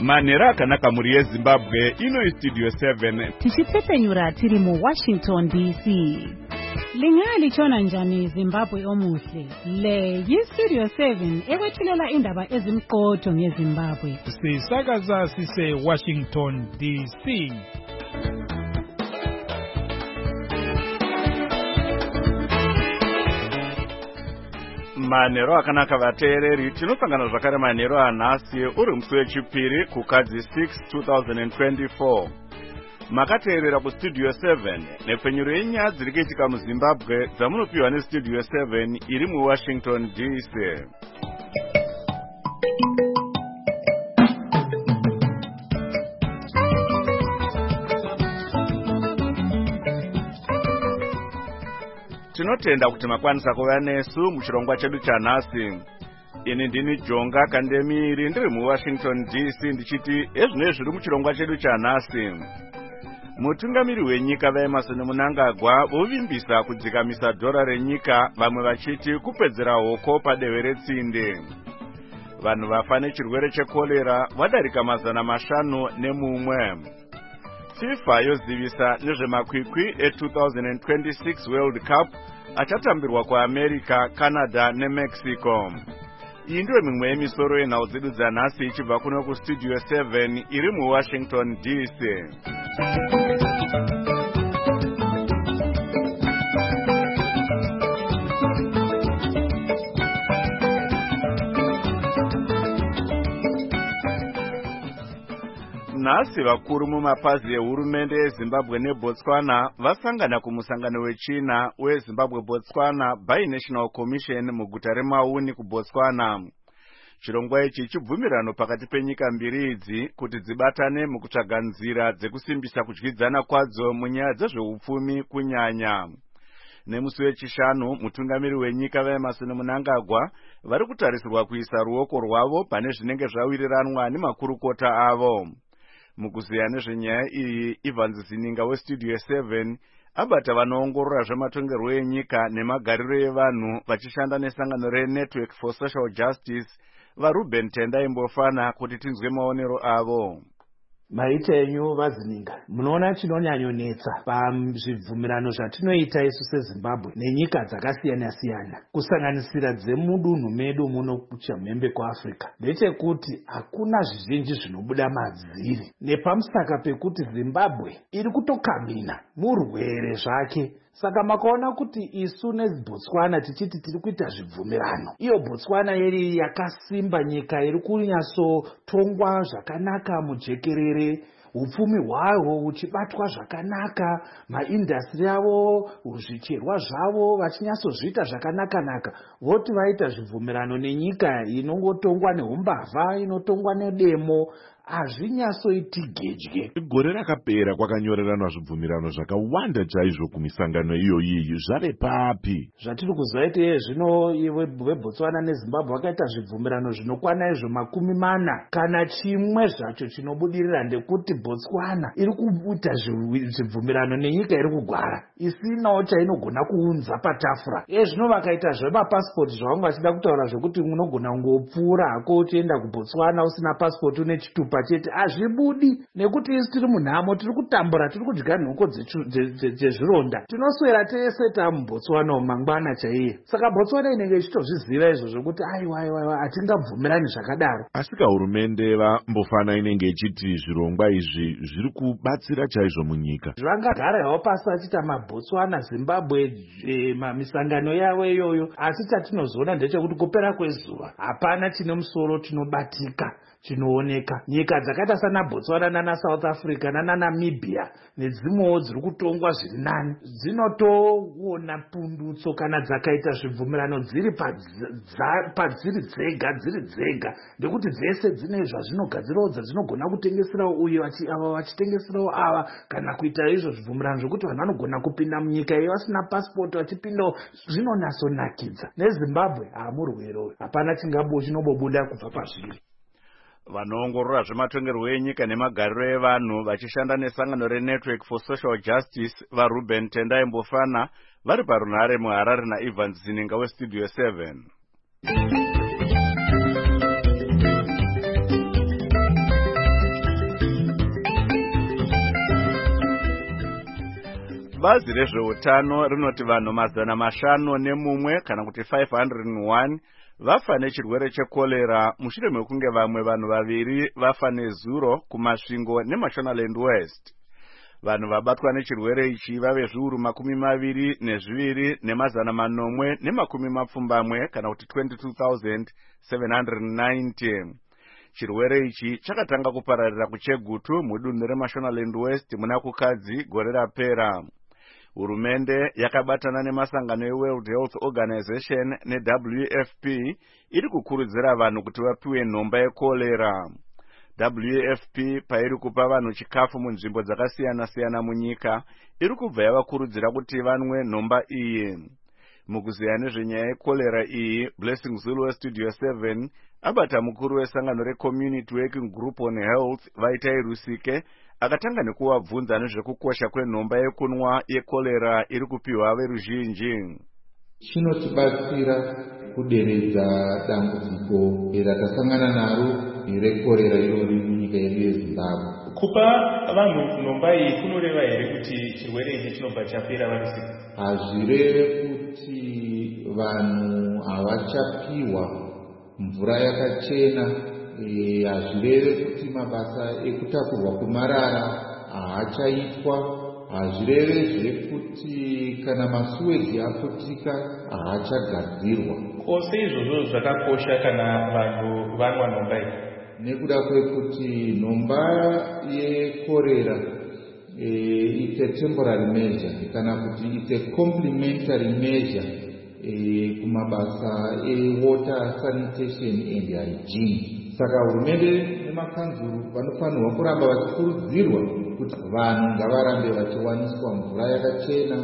Manhero akanaka muri yeZimbabwe, ino Studio 7. Tichitsepenyura tiri mu Washington DC. Lingali chona njani Zimbabwe omuhle. Le Studio 7 ekwethulela indaba ezimqotho ngeZimbabwe. Sisakaza sise Washington DC. Manhero akanaka vateereri, tinosangana zvakare manhero anhasi uri musi wechipiri kukadzi 6 2024. Makateerera kuStudio 7 nepfenyuro yenyaya dziri kuitika muZimbabwe dzamunopiwa neStudio 7 iri muWashington DC. Tinotenda kuti makwanisa kuva nesu muchirongwa chedu chanhasi. Ini ndini Jonga Kandemiri ndiri muWashington DC ndichiti ezvinezvi zviri muchirongwa chedu chanhasi. Mutungamiri wenyika vaEmmerson Mnangagwa vovimbisa kudzikamisa dhora renyika, vamwe vachiti kupedzera hoko padehwe retsinde. Vanhu vafa nechirwere chekorera vadarika 500. FIFA yozivisa nezvemakwikwi e2026 World Cup achatambirwa kuAmerica, Canada neMexico. Iyi ndiyo mimwe yemisoro yenhau dzedu dzanhasi ichibva kuno kuStudio 7 iri muWashington DC. Nhasi vakuru mumapazi ehurumende yeZimbabwe neBotswana vasangana kumusangano wechina weZimbabwe-Botswana Bi-National Commission muguta reMauni kuBotswana. Chirongwa ichi chibvumirano pakati penyika mbiri idzi kuti dzibatane mukutsvaga nzira dzekusimbisa kudyidzana kwadzo munyaya dzezveupfumi kunyanya. Nemusi wechishanu, mutungamiri wenyika vaEmmerson Mnangagwa vari kutarisirwa kuisa ruoko rwavo pane zvinenge zvawiriranwa nemakurukota avo. Mukuziya nezvenyaya iyi, Evans Zininga weStudio 7 abata vanoongorora zvematongerwo enyika nemagariro evanhu vachishanda nesangano reNetwork for Social Justice vaRuben Tendai Mbofana kuti tinzwe maonero avo. Maita enyu vaZininga, munoona chinonyanyonetsa pazvibvumirano zvatinoita isu seZimbabwe nenyika dzakasiyana-siyana kusanganisira dzemudunhu medu muno kuchamhembe kuAfrica ndechekuti hakuna zvizhinji zvinobuda madziri, nepamusaka pekuti Zimbabwe iri kutokamina murwere zvake. Saka makaona kuti isu neBotswana tichiti tiri kuita zvibvumirano. Iyo Botswana yeri yakasimba, nyika iri kunyatsotongwa zvakanaka mujekerere, upfumi hwayo huchibatwa zvakanaka, maindastri avo, zvicherwa zvavo vachinyatsozviita zvakanaka-naka. Voti vaita zvibvumirano nenyika inongotongwa neumbavha, inotongwa nedemo, hazvinyatsoiti gedye. Gore rakapera kwakanyoreranwa zvibvumirano zvakawanda chaizvo kumisangano iyoyi. Zvare papi? Zvatiri kuzoita zvino veBotswana neZimbabwe vakaita zvibvumirano zvinokwana izvo 40 kana chimwe zvacho chinobudirira, ndekuti Botswana iri kuita zvibvumirano nenyika iri kugwara isinawo chainogona kuunza patafura. Zvino vakaita zvemapasipoti zvavanga vachida kutaura zvokuti unogona kungopfuura hako uchienda kuBotswana usina pasipoti une chitupa chete, hazvibudi nekuti isi tiri munhamo, tiri kutambura, tiri kudya nhoko dzezvironda. Tinoswera tese tamuBotswana mangwana chaiye. Saka Botswana inenge ichitozviziva izvo zvokuti aiwa hatingabvumirani zvakadaro. Asika hurumende vaMbofana inenge ichiti zvirongwa izvi zviri kubatsira chaizvo munyika. Zvangagarawo pasi vachita maBotswana, Zimbabwe, misangano yavo iyoyo, asi chatinozoona ndechekuti kupera kwezuva hapana chine musoro chinobatika chinooneka. Nyika dzakaita sana Botswana nana South Africa nana Namibia nedzimwewo dziri kutongwa zviri nani dzinotoona pundutso kana dzakaita zvibvumirano dziri padziri dzega, ndekuti dzese dzine zvazvinogadzirawo dzadzinogona kutengeserawo uyo ava vachitengeserawo ava, kana kuita izvo zvibvumirano zvokuti vanhu vanogona kupinda munyika iyo vasina pasipoti vachipindawo. Zvinonatsonakidza. NeZimbabwe hamurwero, hapana chinobobuda kubva pazviri. Vanoongorora zvematongerwo enyika nemagariro evanhu vachishanda nesangano reNetwork for Social Justice vaRuben Tendai Mbofana vari parunhare muHarare naEvans Zininga weStudio 7. bazi rezveutano rinoti vanhu 501 kana kuti 501 vafa nechirwere chekorera mushure mekunge vamwe vanhu 2 vafa nezuro kumasvingo nemashonaland west. Vanhu vabatwa nechirwere ichi vave zviuru 22 nemazana 870 kana kuti 22,790. Chirwere ichi chakatanga kupararira kuChegutu mudunhu remashonaland west muna kukadzi gore rapera. Hurumende yakabatana nemasangano eWorld Health Organization neWFP iri kukurudzira vanhu kuti vapiwe nhomba yekorera. WFP pairi kupa vanhu chikafu munzvimbo dzakasiyana-siyana munyika iri kubva yavakurudzira kuti vanwe nhomba iyi. Mukuziya nezvenyaya yekorera iyi, Blessing Zulu Studio 7 abata mukuru wesangano reCommunity Working Group on Health Vaitai Rusike akatanga nekuvabvunza nezvekukosha kwenhomba yekunwa yekorera iri kupiwa veruzhinji. Chinotibatsira kuderedza dambudziko ratasangana naro rekorera irori munyika yedu yeZimbabwe. Kupa vanhu nhomba iyi kunoreva here kuti chirwere ichi chinobva chapera varisika? Hazvireve kuti vanhu havachapiwa mvura yakachena, hazvireve kuti mabasa ekutakurwa kwemarara haachaitwa, hazvireve kuti kana masuweji aputika haachagadzirwa. Ose izvozvo zvakakosha kana vanhu vanwa nhomba iyi. Nekuda kwekuti nhomba yekorera it's a temporary measure kana kuti it's a complementary measure kumabasa water sanitation and hygiene. Saka hurumende nemakanzuru vanofanirwa kuramba vachikurudzirwa kuti vanhu ngavarambe vachiwaniswa mvura yakachena,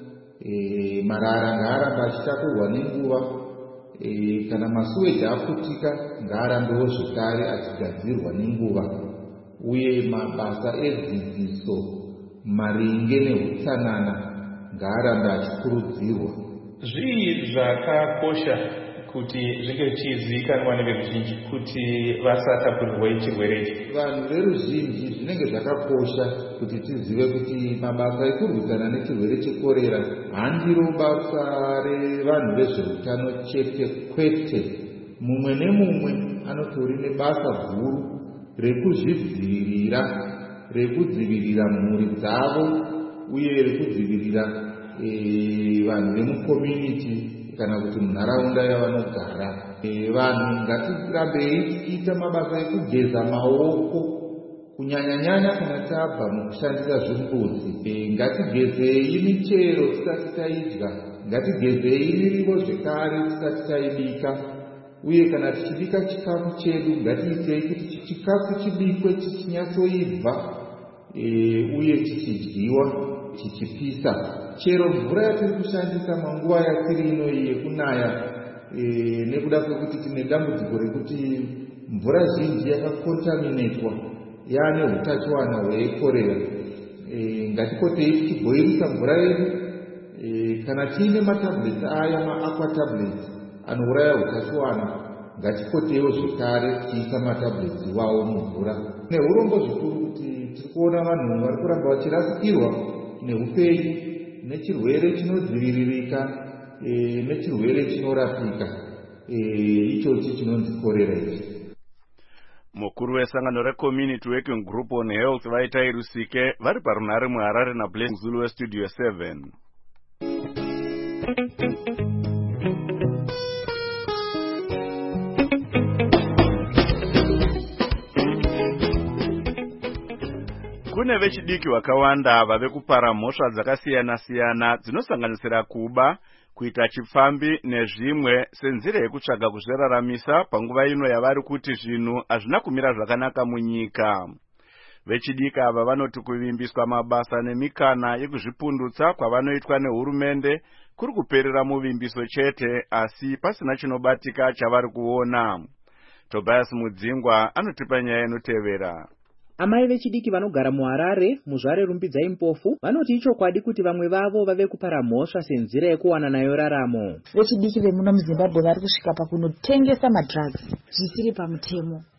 marara ngaarambe achitakurwa nenguva, kana masuweji aputika ngaarambewo zvekare achigadzirwa nenguva, uye mabasa edzidziso maringe neutsanana ngaarambe achikurudzirwa. Zvii zvakakosha kuti zvinge zvichizivikanwa neveruzhinji kuti vasatapurirwe chirwere ichi? Vanhu veruzhinji zvinenge zvakakosha kuti tizive kuti mabasa ekurwisana nechirwere chekorera handiro basa revanhu vezveutano chete kwete. Mumwe nemumwe anotori nebasa guru rekudzivirira mhuri dzavo uye rekudzivirira vanhu vemucommunity kana kuti munharaunda yavanogara. Vanhu ngatirambe tichiita mabasa ekugeza maoko kunyanya-nyanya kana tabva mukushandisa zvimbuzi. Ngatigezei michero tisati taidya, ngatigezei mirivo zvekare tisati taibika, uye kana tichibika chikafu chedu ngatiitei kuti chikafu chibikwe chichinyatsoibva uye chichidyiwa chichipisa. Chero mvura yatiri kushandisa manguva yatiri ino yekunaya, nekuda kwekuti tine dambudziko rekuti mvura zhinji yakakontaminetwa yaane hutachiwana hwekorera, ngatikotei tichibhoirisa mvura yedu. Kana tiine matablets aya maaqua tablets anouraya hutachiwana, ngatikoteiwo zvekare tichiisa matablets iwawo mumvura. Neurombo zvikuru kuti tiri kuona vanhu vari kuramba vachirasikirwa neupenyu nechirwere chinodziviririka nechirwere chinorapika ichochi chinonzi korera ichi. Mukuru wesangano reCommunity Working Group on Health Vaitai Rusike vari parunhare muHarare naBlessing Zulu weStudio 7. Kune vechidiki vakawanda vave kupara mhosva dzakasiyana-siyana dzinosanganisira kuba, kuita chipfambi nezvimwe senzira yekutsvaga kuzviraramisa panguva ino yavari kuti zvinhu hazvina kumira zvakanaka munyika. Vechidiki ava vanoti kuvimbiswa mabasa nemikana yekuzvipundutsa kwavanoitwa nehurumende kuri kuperera muvimbiso chete, asi pasina chinobatika chavari kuona. Tobias Mudzingwa anotipa nyaya inotevera. Amai vechidiki vanogara muHarare muzvare Rumbidzai Mpofu vanoti ichokwadi kuti vamwe vavo vave kupara mhosva senzira yekuwana nayo raramo. Vechidiki vemuno muZimbabwe vari kusvika pakunotengesa madrugs zvisiri pamutemo.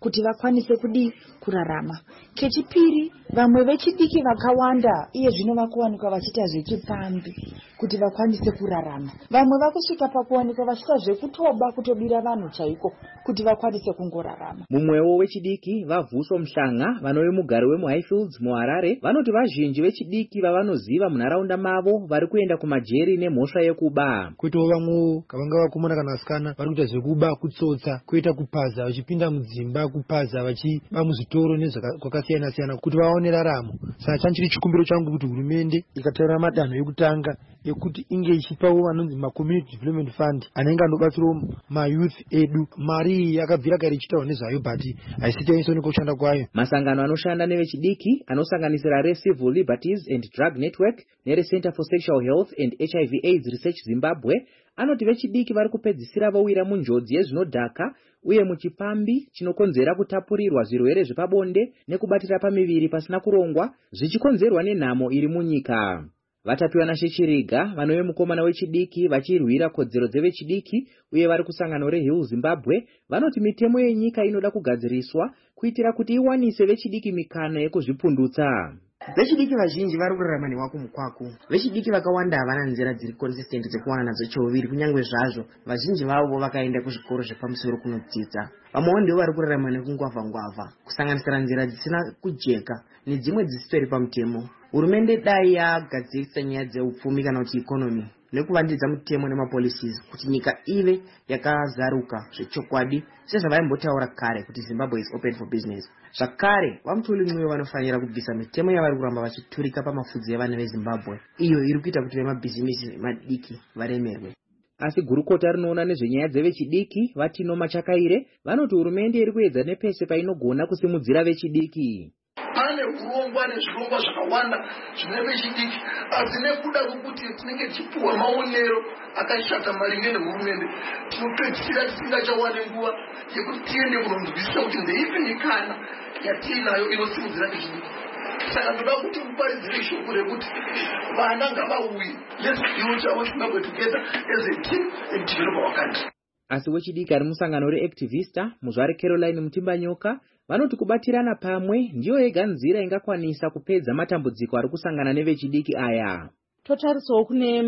kuti vakwanise kudi kurarama. Kechipiri, vamwe vechidiki vakawanda iye zvino vakuwanikwa vachiita zvechipambi kuti vakwanise kurarama. Vamwe vakusvika pakuwanikwa vachiita zvekutoba kutobira vanhu chaiko kuti vakwanise kungorarama. Mumwewo wechidiki vaVhuso Mhlanga vanove mugari wemuHighfields muHarare vanoti vazhinji vechidiki vavanoziva munharaunda mavo vari kuenda kumajeri nemhosva yekuba. Kuitawo vamwewo kavanga vakomana kana vasikana vari kuita zvekuba, kutsotsa, kuita kupaza, vachipinda mudzimba kupaza, vachiba muzvitoro nezvakasiyana siyana kuti vaone raramo. Saka chanchiri chikumbiro changu kuti hurumende ikatora madanho ekutanga ekuti inge ichipawo vanonzi ma-community development fund anenge anobatsirawo mayouth edu. Mari iyi yakabvira kare ichitawo nezvayo but haisiti yaisoneka kushanda kwayo. Masangano anoshanda nevechidiki anosanganisira reCivil Liberties and Drug Network nereCenter for Sexual Health and HIV AIDS Research Zimbabwe anoti vechidiki vari kupedzisira vowira munjodzi yezvinodhaka uye muchipambi chinokonzera kutapurirwa zvirwere zvepabonde nekubatira pamiviri pasina kurongwa zvichikonzerwa nenhamo iri munyika. Vatapiwa Shechiriga vanove mukomana wechidiki vachirwira kodzero dzevechidiki uye vari kusangano reHill Zimbabwe vanoti mitemo yenyika inoda kugadziriswa kuitira kuti iwanise vechidiki mikana yekuzvipundutsa. Vechidiki vazhinji vari kurarama newako mukwaku. Vechidiki vakawanda havana nzira dziri consistent dzekuwana nadzo choviri kunyange zvazvo vazhinji vavo vakaenda kuzvikoro zvepamusoro kunodzidza. Vamwewo ndivo vari kurarama nekungwavha-ngwavha kusanganisira nzira dzisina kujeka nedzimwe dzisitori pamutemo. Hurumende dai yagadzirisa nyaya dzeupfumi kana kuti ikonomi nekuvandidza mutemo nemapolicies kuti nyika ive yakazaruka zvechokwadi sezvavaimbotaura kare kuti Zimbabwe is open for business. Zvakare vamutuli mweyo vanofanira kubvisa mitemo yavari kuramba vachiturika pamafudzi evana veZimbabwe iyo iri kuita kuti vemabhizimisi madiki varemerwe. Asi gurukota rinoona nezvenyaya dzevechidiki Vatino Machakaire vanoti hurumende iri kuedza nepese painogona kusimudzira vechidiki. Pane urongwa nezvirongwa zvakawanda zvine vechidiki asi nekuda kwokuti tinenge tichipuwa maonero akashata maringe nehurumende tinopedzisira tisingachawani nguva yekuti tiende kunonzwisisa kuti ndeipi mikana yatiinayo inosimudzira vechidiki. Saka ndoda kuti muparidzire shoko rekuti vana ngavauye. Let's build our Zimbabwe together as a team and develop our country. Asi wechidiki ari musangano reActivista muzvare Caroline Mutimbanyoka vanoti kubatirana pamwe ndiyo yega nzira ingakwanisa kupedza matambudziko ari kusangana nevechidiki aya. Totarisawo kune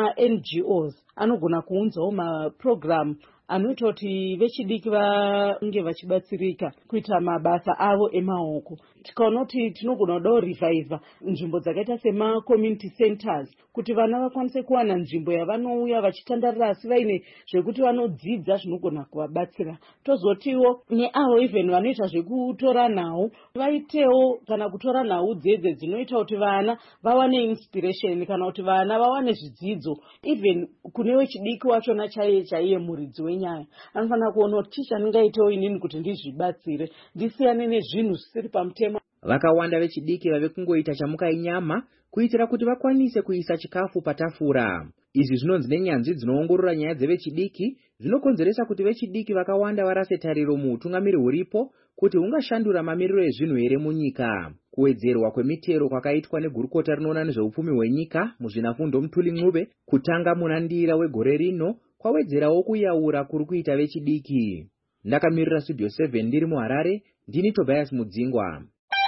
ma-NGOs anogona kuunzawo maprogramu anoita kuti vechidiki vange vachibatsirika kuita mabasa avo emaoko. Tikaona kuti tinogona kudawo revivha nzvimbo dzakaita sema-community centers kuti vana vakwanise kuwana nzvimbo yavanouya vachitandarira asi vaine zvekuti vanodzidza zvinogona kuvabatsira. Tozotiwo neavo even vanoita zvekutora nhau vaitewo kana kutora nhau dzedze dzinoita kuti vana vawane inspiration kana kuti vana vawane zvidzidzo. Even kune wechidiki wachona chaiye muridzi wenyaya anofanira kuona kuti chii chandingaitewo inini kuti ndizvibatsire ndisiyane nezvinhu zvisiri pamutemo. Vakawanda vechidiki vave kungoita chamukainyama kuitira kuti vakwanise kuisa chikafu patafura. Izvi zvinonzi nenyanzvi dzinoongorora nyaya dzevechidiki zvinokonzeresa kuti vechidiki vakawanda varase tariro muutungamiri huripo kuti hungashandura mamiriro ezvinhu here munyika. Kuwedzerwa kwemitero kwakaitwa negurukota rinoona nezveupfumi hwenyika muzvinafundo Mutuli Ncube kutanga munandira wegore rino kwawedzerawo kuyaura kuri kuita vechidiki. Ndakamirira Studio 7 ndiri muHarare, ndini Tobias Mudzingwa.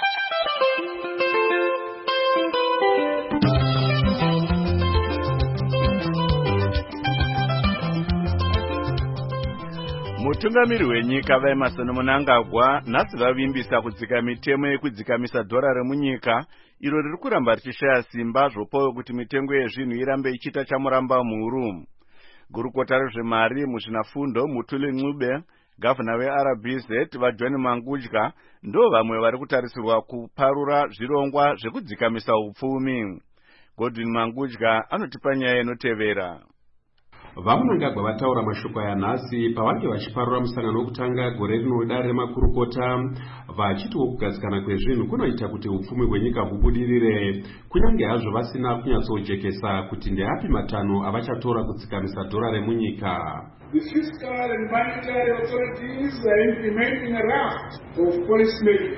Mutungamiri wenyika vaEmmerson Mnangagwa nhasi vavimbisa kudzika mitemo yekudzikamisa dhora remunyika iro riri kuramba richishaya simba zvopawo kuti mitengo yezvinhu irambe ichiita chamuramba mhuru. Gurukota rezvemari muzvinafundo Mutuli Ncube, gavhana weRBZ vaJohn Mangudya ndo vamwe vari kutarisirwa kuparura zvirongwa zvekudzikamisa upfumi. Godwin Mangudya anotipa nyaya inotevera. VaMnangagwa vataura mashoko aya nhasi pavange vachiparura musangano wekutanga gore rino wedare remakurukota vachitiwo kugadzikana kwezvinhu kunoita kuti upfumi hwenyika hubudirire kunyange hazvo vasina kunyatsojekesa kuti ndeapi matanho avachatora kudzikamisa dhora remunyika. The fiscal and monetary authorities are implementing a raft of policy measures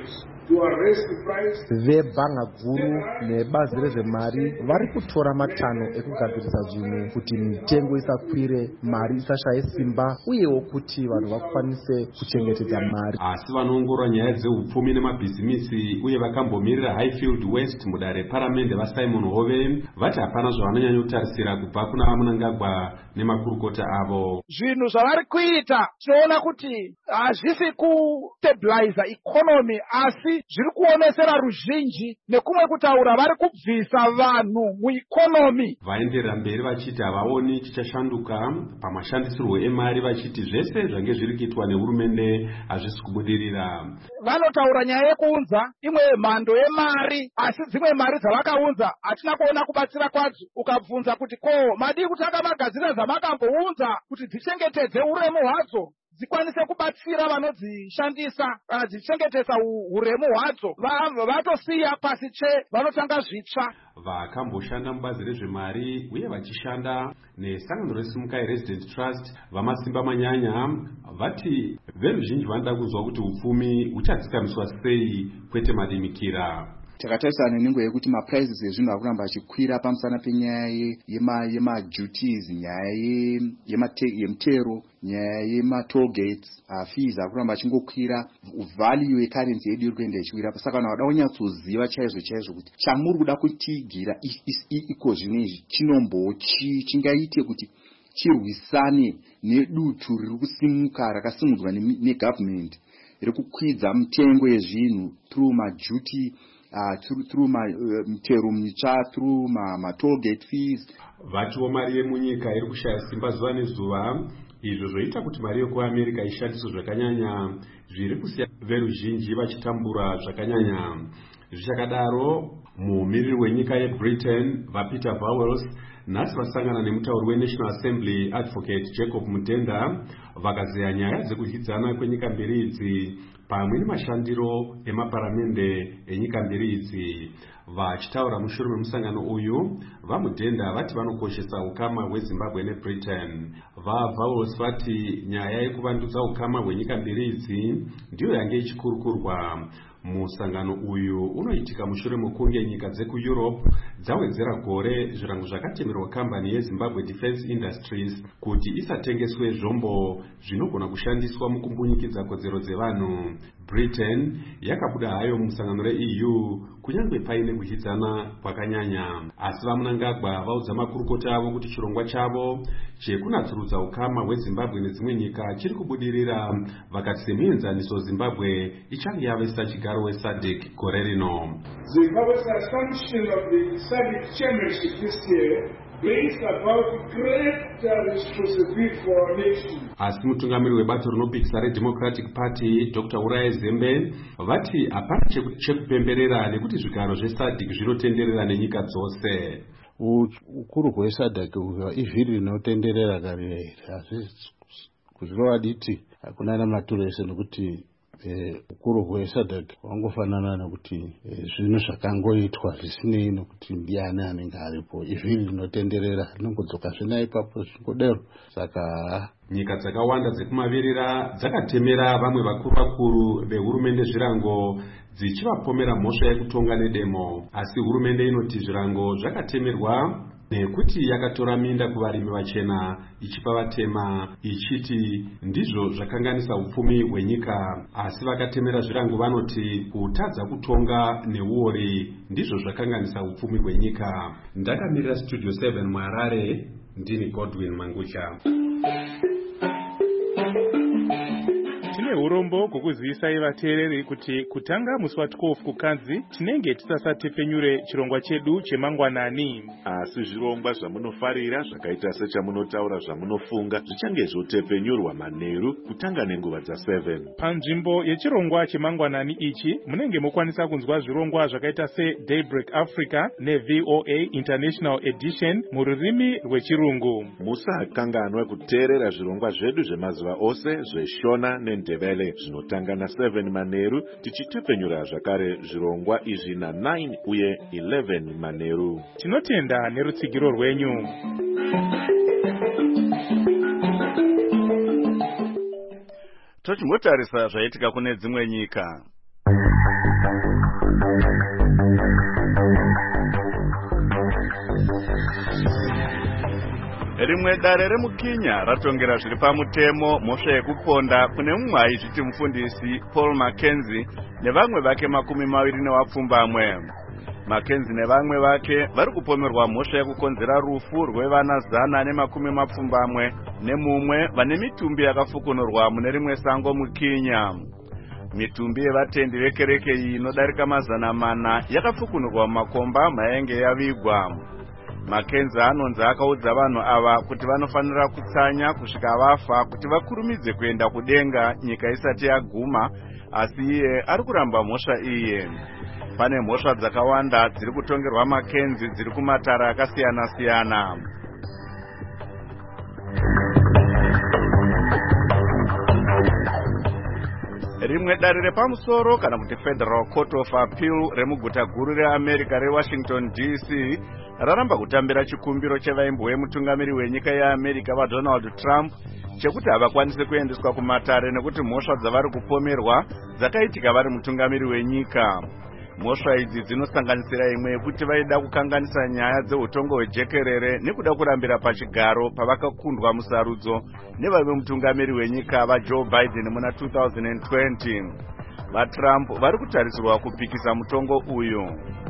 vebhanga guru nebazi rezvemari vari kutora matanho ekugadzirisa zvinhu kuti mitengo isakwire, mari isashaye simba, uyewo kuti vanhu vakwanise kuchengetedza mari. Asi vanoongorora nyaya dzeupfumi nemabhizimisi uye vakambomirira Highfield West mudare reparamende vaSimon Hove vati hapana zvavanonyanya kutarisira kubva kuna Mnangagwa nemakurukota avo. Zvinhu zvavari kuita tinoona kuti hazvisi kustabiliza economy, asi zviri kuonesera ruzhinji nekumwe kutaura vari kubvisa vanhu mueconomy. Vaenderera mberi vachiti havaoni chichashanduka pamashandisirwo emari, vachiti zvese zvange zviri kuitwa nehurumende hazvisi kubudirira. Vanotaura nyaya yekuunza imwe mhando yemari, asi dzimwe mari dzavakaunza hatina kuona kubatsira kwadzo. Ukabvunza kuti ko madii kutanga magadzira zvamakambounza kuti dzichengetedze uremu hwadzo, dzikwanise kubatsira vanodzishandisa kana dzichengetesa uremu hwadzo, vatosiya pasi che vanotanga zvitsva. Vakamboshanda mubazi rezvemari uye vachishanda nesangano reSimukai Resident Trust vamasimba manyanya vati veruzhinji vanoda kunzwa kuti upfumi huchadzikamiswa sei, kwete madimikira. Takatarisana nenguva yekuti maprizes ezvinhu akuramba achikwira pamusana penyaya yemaduties, nyaya yemutero, nyaya yematollgates, fees akuramba achingokwira, value yecurrency yedu iri kuenda ichikwira. Saka vanhu vada kunyatsoziva chaizvo kuti chamuri kuda kutigira iko zvinezvi chinombochi chingaite kuti chirwisane nedutu riri kusimuka rakasimudzwa negovernment riri kukwidza mitengo yezvinhu through maduty, through mitero mitsva, through tollgate fees. Vatiwo mari yemunyika iri kushaya simba zuva nezuva, izvo zvoita kuti mari yekuAmerica ishandiswe zvakanyanya, zviri kusiya veruzhinji vachitambura zvakanyanya. Zvichakadaro, mumiriri wenyika yeBritain vaPeter Vowles nhasi vasangana nemutauri weNational Assembly Advocate Jacob Mutenda vakazeya nyaya dzekuhidzana kwenyika mbiri idzi pamwe nemashandiro emaparamende enyika mbiri idzi. Vachitaura mushure memusangano uyu, vaMutenda vati vanokoshesa ukama hweZimbabwe neBritain. VaVowles vati nyaya yekuvandudza ukama hwenyika mbiri idzi ndiyo yange ichikurukurwa. Musangano uyu unoitika mushure mekunge nyika dzekuEurope dzawedzera gore zvirango zvakatemerwa kambani yeZimbabwe Defence Industries kuti isatengeswe zvombo zvinogona kushandiswa mukumbunyikidza kodzero dzevanhu. Britain yakabuda hayo musangano reEU kunyange paine kuhidzana kwakanyanya, asi vaMnangagwa vaudza makurukota avo kuti chirongwa chavo chekunatsurudza ukama hweZimbabwe nedzimwe nyika chiri kubudirira, vakati semuenzaniso Zimbabwe ichange yavesa chigaro weSADC gore rino. Zimbabwe's assumption of the SADC chairmanship this year brings about great responsibility for our nation. Asi mutungamiri webato rinopikisa reDemocratic Party Dr. Uriah Zembe vati hapana chekupemberera nekuti zvigaro zveSADC zvinotenderera nenyika dzose. Ukuru hweSADC ivhiri rinotenderera kare, hazvisi kuzvirova diti hakuna namaturo ese nekuti ukuru hweSADC wangofanana nekuti zvinhu zvakangoitwa zvisinei nokuti ndiani anenge aripo. Ivhiri rinotenderera rinongodzoka zvina ipapo zvingodero. Saka nyika dzakawanda dzekumavirira dzakatemera vamwe vakuru vehurumende zvirango dzichivapomera mhosva yekutonga nedemo, asi hurumende inoti zvirango zvakatemerwa nekuti yakatora minda kuvarimi vachena ichipa vatema, ichiti ndizvo zvakanganisa upfumi hwenyika. Asi vakatemera zvirango vanoti kutadza kutonga neuori ndizvo zvakanganisa upfumi hwenyika. Ndakamirira Studio 7 muHarare, ndini Godwin Mangucha. Tine urombo kukuzivisai vateereri kuti kutanga musi wa12 kuKadzi tinenge tisasatepfenyure chirongwa chedu chemangwanani. Asi zvirongwa zvamunofarira zvakaita sechamunotaura zvamunofunga zvichange zvotepfenyurwa manheru kutanga nenguva dza7. Panzvimbo yechirongwa chemangwanani ichi munenge mokwanisa kunzwa zvirongwa zvakaita seDaybreak Africa neVOA International Edition mururimi rwechirungu. Musakanganwa kuteerera zvirongwa zvedu zvemazuva ose zveshona neNdebele zvinotanga na7 manheru tichitepfenyura zvakare zvirongwa izvi na9 uye 11 manheru. Tinotenda nerutsigiro rwenyu. Tochimbotarisa zvaitika kune dzimwe nyika. Rimwe dare remuKenya ratongera zviri pamutemo mhosva yekuponda kune mumwe aizviti mufundisi Paul Mackenzie nevamwe vake 27. Mackenzie nevamwe vake vari kupomerwa mhosva yekukonzera rufu rwevana 120 nemumwe vane mitumbi yakafukunurwa mune rimwe sango muKenya. Mitumbi yevatendi vekereke iyi inodarika 400 yakafukunurwa mumakomba mayange yavigwa. Mackenzie anonzi akaudza vanhu ava kuti vanofanira kutsanya kusvika vafa kuti vakurumidze kuenda kudenga nyika isati yaguma, asi iye ari kuramba mhosva iyi. Pane mhosva dzakawanda dziri kutongerwa Mackenzie dziri kumatara akasiyana-siyana. Rimwe dare repamusoro kana kuti Federal Court of Appeal remuguta guru reAmerica reWashington DC raramba kutambira chikumbiro chevaimbo vemutungamiri wenyika yeAmerica vaDonald Trump chekuti havakwanise kuendeswa kumatare nekuti mhosva dzavari kupomerwa dzakaitika vari mutungamiri wenyika. Mhosva idzi dzinosanganisira imwe yekuti vaida kukanganisa nyaya dzeutongo hwejekerere nekuda kurambira pachigaro pavakakundwa musarudzo nevave mutungamiri wenyika vaJoe Biden muna 2020. VaTrump vari kutarisirwa kupikisa mutongo uyu.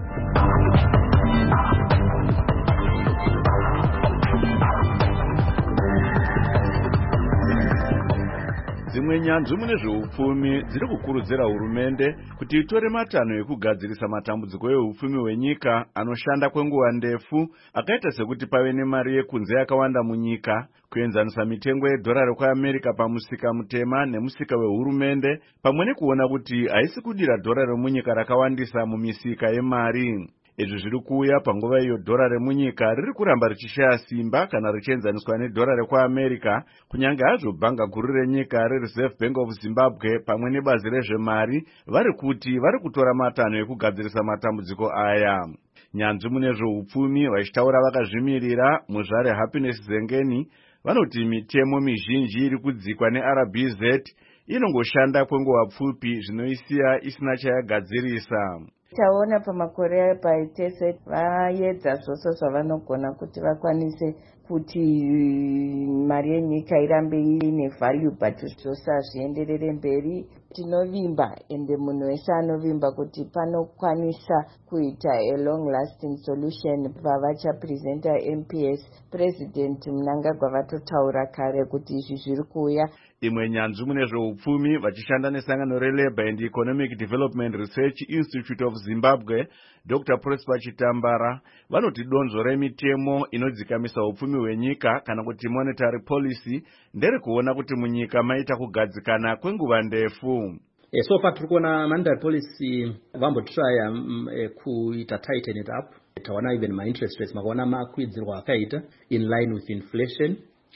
Dzimwe nyanzvi mune zveupfumi dziri kukurudzira hurumende kuti itore matanho ekugadzirisa matambudziko ehupfumi hwenyika anoshanda kwenguva ndefu, akaita sekuti pave nemari yekunze yakawanda munyika, kuenzanisa mitengo yedhora rekwaAmerica pamusika mutema nemusika wehurumende, pamwe nekuona kuti haisi kudira dhora remunyika rakawandisa mumisika yemari. Izvi zviri kuuya panguva iyo dhora remunyika riri kuramba richishaya simba kana richienzaniswa nedhora rekwaAmerica, kunyange hazvo bhanga guru renyika reReserve Bank of Zimbabwe pamwe nebazi rezvemari vari kuti vari kutora matanho ekugadzirisa matambudziko aya. Nyanzvi mune zveupfumi vachitaura vakazvimirira muzvare Happiness Zengeni vanoti mitemo mizhinji iri kudzikwa neRBZ inongoshanda kwenguva pfupi zvinoisiya isina chayagadzirisa. Taona pamakore paitese vaedza zvose zvavanogona kuti vakwanise kuti mari yenyika irambe ine value but zvose hazvienderere mberi. Tinovimba ende munhu wese anovimba kuti panokwanisa kuita a long lasting solution pavachapresenta MPS. President Mnangagwa vatotaura kare kuti izvi zviri kuuya. Imwe nyanzvi mune zveupfumi vachishanda nesangano reLabour and Economic Development Research Institute of Zimbabwe, Dr. Prosper Chitambara, vanoti donzvo remitemo inodzikamisa upfumi hwenyika kana kuti monetary policy ndere kuona kuti munyika maita kugadzikana kwenguva ndefu. So far tiri kuona monetary policy vambotraya kuita tighten it up. Taona even ma-interest rates makaona makwidzirwa akaita in line with inflation.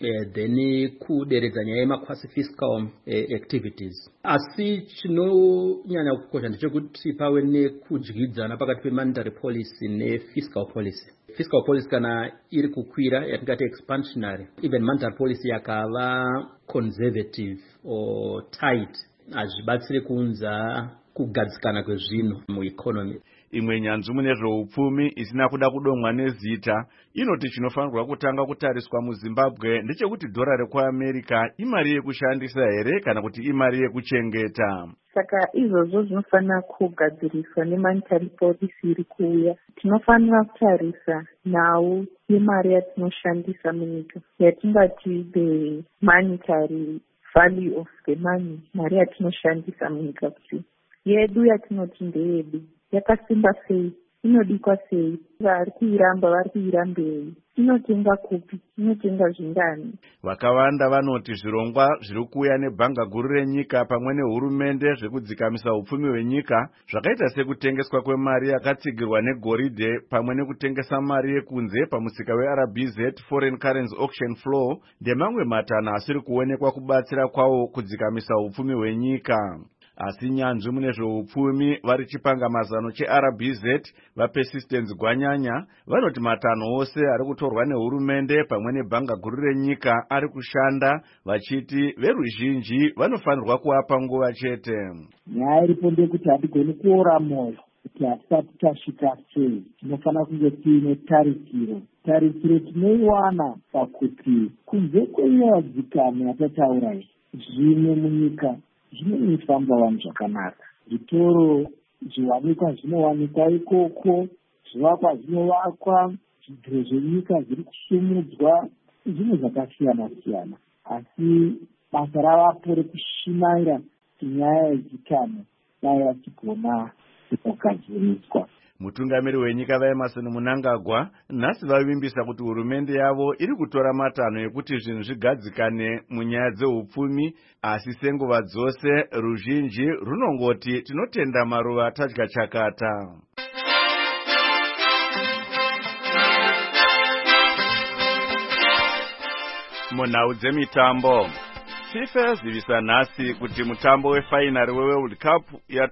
Then kuderedza nyaya yemakwasi fiscal activities. Asi chinonyanya kukosha ndechekuti pave nekudyidzana pakati pemonetary policy nefiscal policy. Fiscal policy kana iri kukwira yatingati expansionary, even monetary policy yakava conservative or tight, hazvibatsiri kuunza kugadzikana kwezvinhu mueconomy. Imwe nyanzvi mune zveupfumi isina kuda kudomwa nezita inoti chinofanirwa kutanga kutariswa muZimbabwe ndechekuti dhora rekwaAmerica imari yekushandisa here kana kuti imari yekuchengeta. Saka izvozvo zvinofanira kugadziriswa nemonetary policy iri kuuya. Tinofanira kutarisa nhau yemari yatinoshandisa munyika, yatingati the monetary value of the money, mari yatinoshandisa munyika, kuti yedu yatinoti ndeyedu yakasimba sei, inodikwa sei, vari kuirambei, inotenga kupi, inotenga zvingani. Vakawanda vanoti zvirongwa zviri kuuya nebhanga guru renyika pamwe nehurumende zvekudzikamisa upfumi hwenyika zvakaita sekutengeswa kwemari yakatsigirwa negoridhe pamwe nekutengesa mari yekunze pamusika weRBZ Foreign Currency Auction Floor ndemamwe matanho asiri kuonekwa kubatsira kwawo kudzikamisa upfumi hwenyika. Asi nyanzvi mune zveupfumi vari chipanga mazano cheRBZ vaPersistence Gwanyanya vanoti matanho ose ari kutorwa nehurumende pamwe nebhanga guru renyika ari kushanda, vachiti veruzhinji vanofanirwa kuapa nguva chete. Nyaya iripo ndekuti hatigoni kuora moyo kuti hatisati tasvika sei. Tinofanira kunge tiine tarikiro tinoiwana pakuti kunze kwenyadzikano yatataura iyi, zvimwe munyika zvinoifamba vanhu zvakanaka. Zvitoro zviwanikwa zvinowanikwa ikoko, zvivakwa zvinovakwa, zvidhiro zvenyika zviri kusumudzwa, zvinhu zvakasiyana siyana. Asi basa ravapo rekushimaira nyaya yedzikano dai vachigona kugadziriswa. Mutungamiri wenyika vaEmerson Mnangagwa nhasi vavimbisa kuti hurumende yavo iri kutora matanho ekuti zvinhu zvigadzikane munyaya dzeupfumi, asi senguva dzose ruzhinji runongoti tinotenda maruva tadya chakata. Munhau dzemitambo, FIFA yazivisa nhasi kuti mutambo wefainari weWorld Cup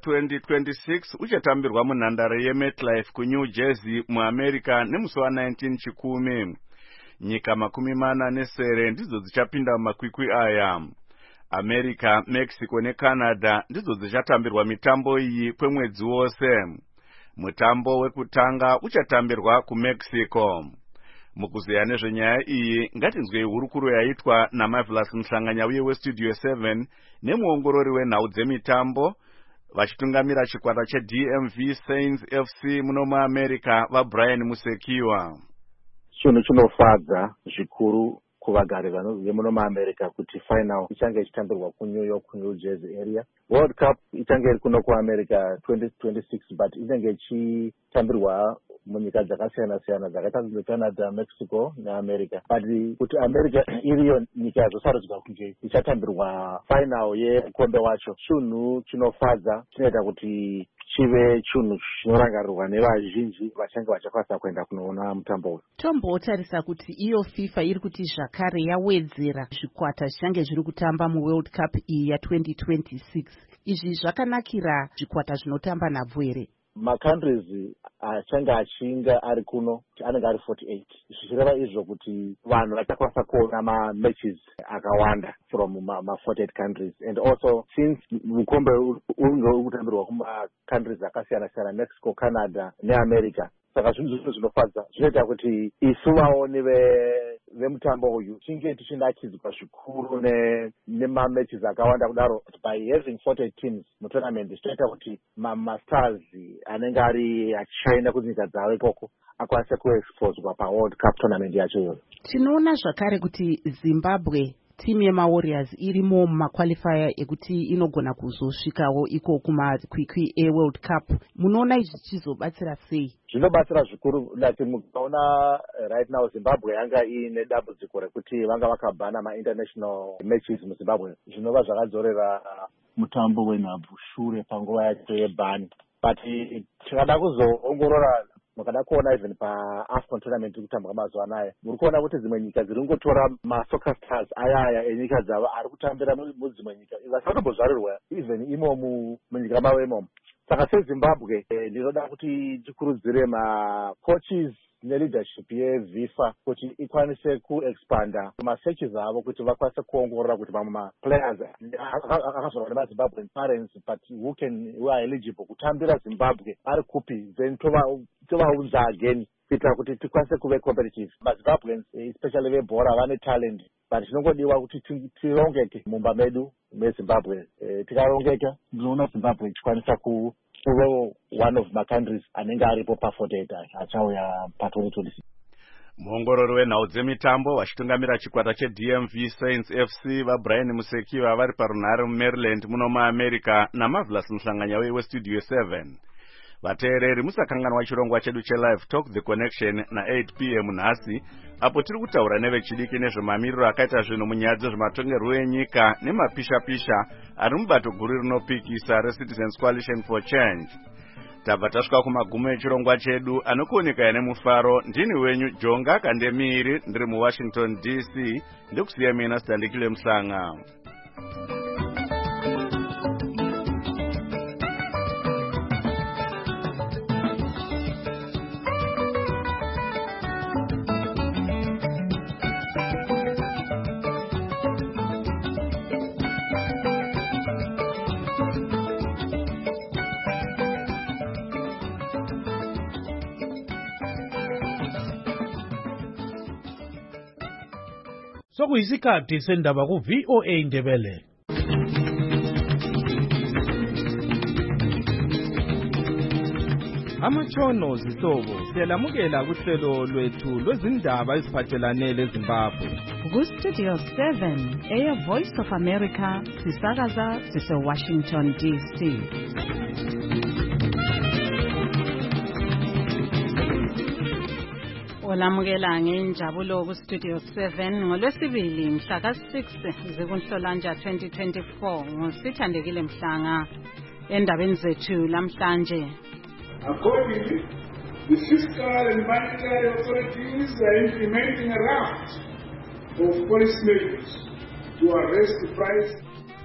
ya2026 uchatambirwa munhandare yeMetlife kuNew Jersey muAmerica nemusi wa19 Chikumi. Nyika 47 ndidzo dzichapinda mumakwikwi aya. America, Mexico neCanada ndidzo dzichatambirwa mitambo iyi kwemwedzi wose. Mutambo wekutanga uchatambirwa kuMexico. Mukuzeya nezvenyaya iyi ngatinzwei hurukuro yaitwa naMarvelous Mhlanganya uye weStudio 7 nemuongorori wenhau dzemitambo vachitungamira chikwata cheDMV Saints FC muno muAmerica vaBrian Musekiwa. Chinhu chinofadza zvikuru kuvagari vemuno muAmerica kuti final ichange ichitambirwa kuNew York, New Jersey area. World Cup ichange iri kuno kuAmerica 2026 but inenge ichitambirwa munyika dzakasiyana siyana dzakaita seCanada, Mexico neAmerica. But kuti America iriyo nyika yazosarudzwa kunge ichatambirwa final yemukombe wacho, chinhu chinofadza chinoita kuti chive chinhu chinorangarirwa nevazhinji vachange vachakwanisa kuenda kunoona mutambo uyu. Tombotarisa kuti iyo FIFA iri kuti zvakare yawedzera zvikwata zvichange zviri kutamba muWorld Cup iyi ya2026. Izvi zvakanakira zvikwata zvinotamba nhabvu here? Macountries achange achinga ari kuno anenge ari 48. Zvichireva izvo kuti vanhu vachakwanisa kuona mamatches akawanda from ma48 countries. And also since mukombe unge uri kutambirwa kumacountries akasiyana siyana, Mexico, Canada neAmerica, saka zvinhu zvinofadza zvinoita kuti isu vaoni vemutambo uyu tinge tichinakidzwa zvikuru nemamatches akawanda kudaro. By having 48 teams mutournament zvinoita kuti mastars anenge ari achichaenda kunyika dzavo ikoko akwanise kuexposwa paWorld Cup tournament yacho iyoyo. Tinoona zvakare kuti Zimbabwe timu yemaWarriors irimo mumaqualifier ekuti inogona kuzosvikawo iko kumakwikwi eWorld Cup. Munoona izvi zvichizobatsira sei? Zvinobatsira zvikuru. Like mukaona right now Zimbabwe yanga ine dambudziko rekuti vanga vakabhana ma-international matches muZimbabwe, zvinova zvakadzorera mutambo wenhabvu shure panguva yacho yebhani. But tikada kuzoongorora, mukada kuona even paAFCON tournament kutambwa mazuva anaya, muri kuona kuti dzimwe nyika dziri kungotora masoccer stars ayaya enyika dzavo ari kutambira mudzimwe nyika vasatombozvarirwa even imomu munyika mavo imomo. Saka seZimbabwe ndinoda kuti tikurudzire macoaches neleadership yeVIFA kuti ikwanise kuexpanda masearches avo kuti vakwanise kuongorora kuti vamwe maplayers akazorwa nemaZimbabwean parents but who are eligible kutambira Zimbabwe ari kupi, then tovaunza again kuitira kuti tikwanise kuve competitive. MaZimbabweans especially vebhora vane talent but zvinongodiwa kuti tirongeke mumba medu meZimbabwe. Tikarongeka ndinoona Zimbabwe ichikwanisa kuve one of my countries anenge aripo pa48 achauya pa2026. Muongorori wenhau dzemitambo vachitungamira chikwata cheDMV Saints FC vaBrian Musekiwa vari parunhare muMaryland muno muAmerica naMarvelous Mhlanganya weStudio 7. Vateereri musakanganwa chirongwa chedu cheLive Talk The Connection na8 PM nhasi, apo tiri kutaura nevechidiki nezvemamiriro akaita zvinhu munyaya dzezvematongerwo enyika nemapisha-pisha ari mubato guru rinopikisa reCitizens Coalition for Change. Tabva tasvika kumagumo echirongwa chedu, anokuoneka nemufaro. Ndini wenyu Jonga Kandemiri, ndiri muWashington DC, ndikusiya mina Standikile Mhlanga. sokuyisikhathi sendaba ku-VOA Indebele. Amatshono zihlobo siyalamukela kuhlelo lwethu lwezindaba eziphathelane leZimbabwe. Ku-Studio 7 Air Voice of America sisakaza sise-Washington DC. Olamukela ngenjabulo ku-Studio 7 ngolwesibili mhla ka-6 zikuNhlolanja 2024 ngosithandekile Mhlanga. Endabeni zethu lamhlanje. Accordingly, the fiscal and monetary authorities are implementing a raft of policy measures to arrest the price.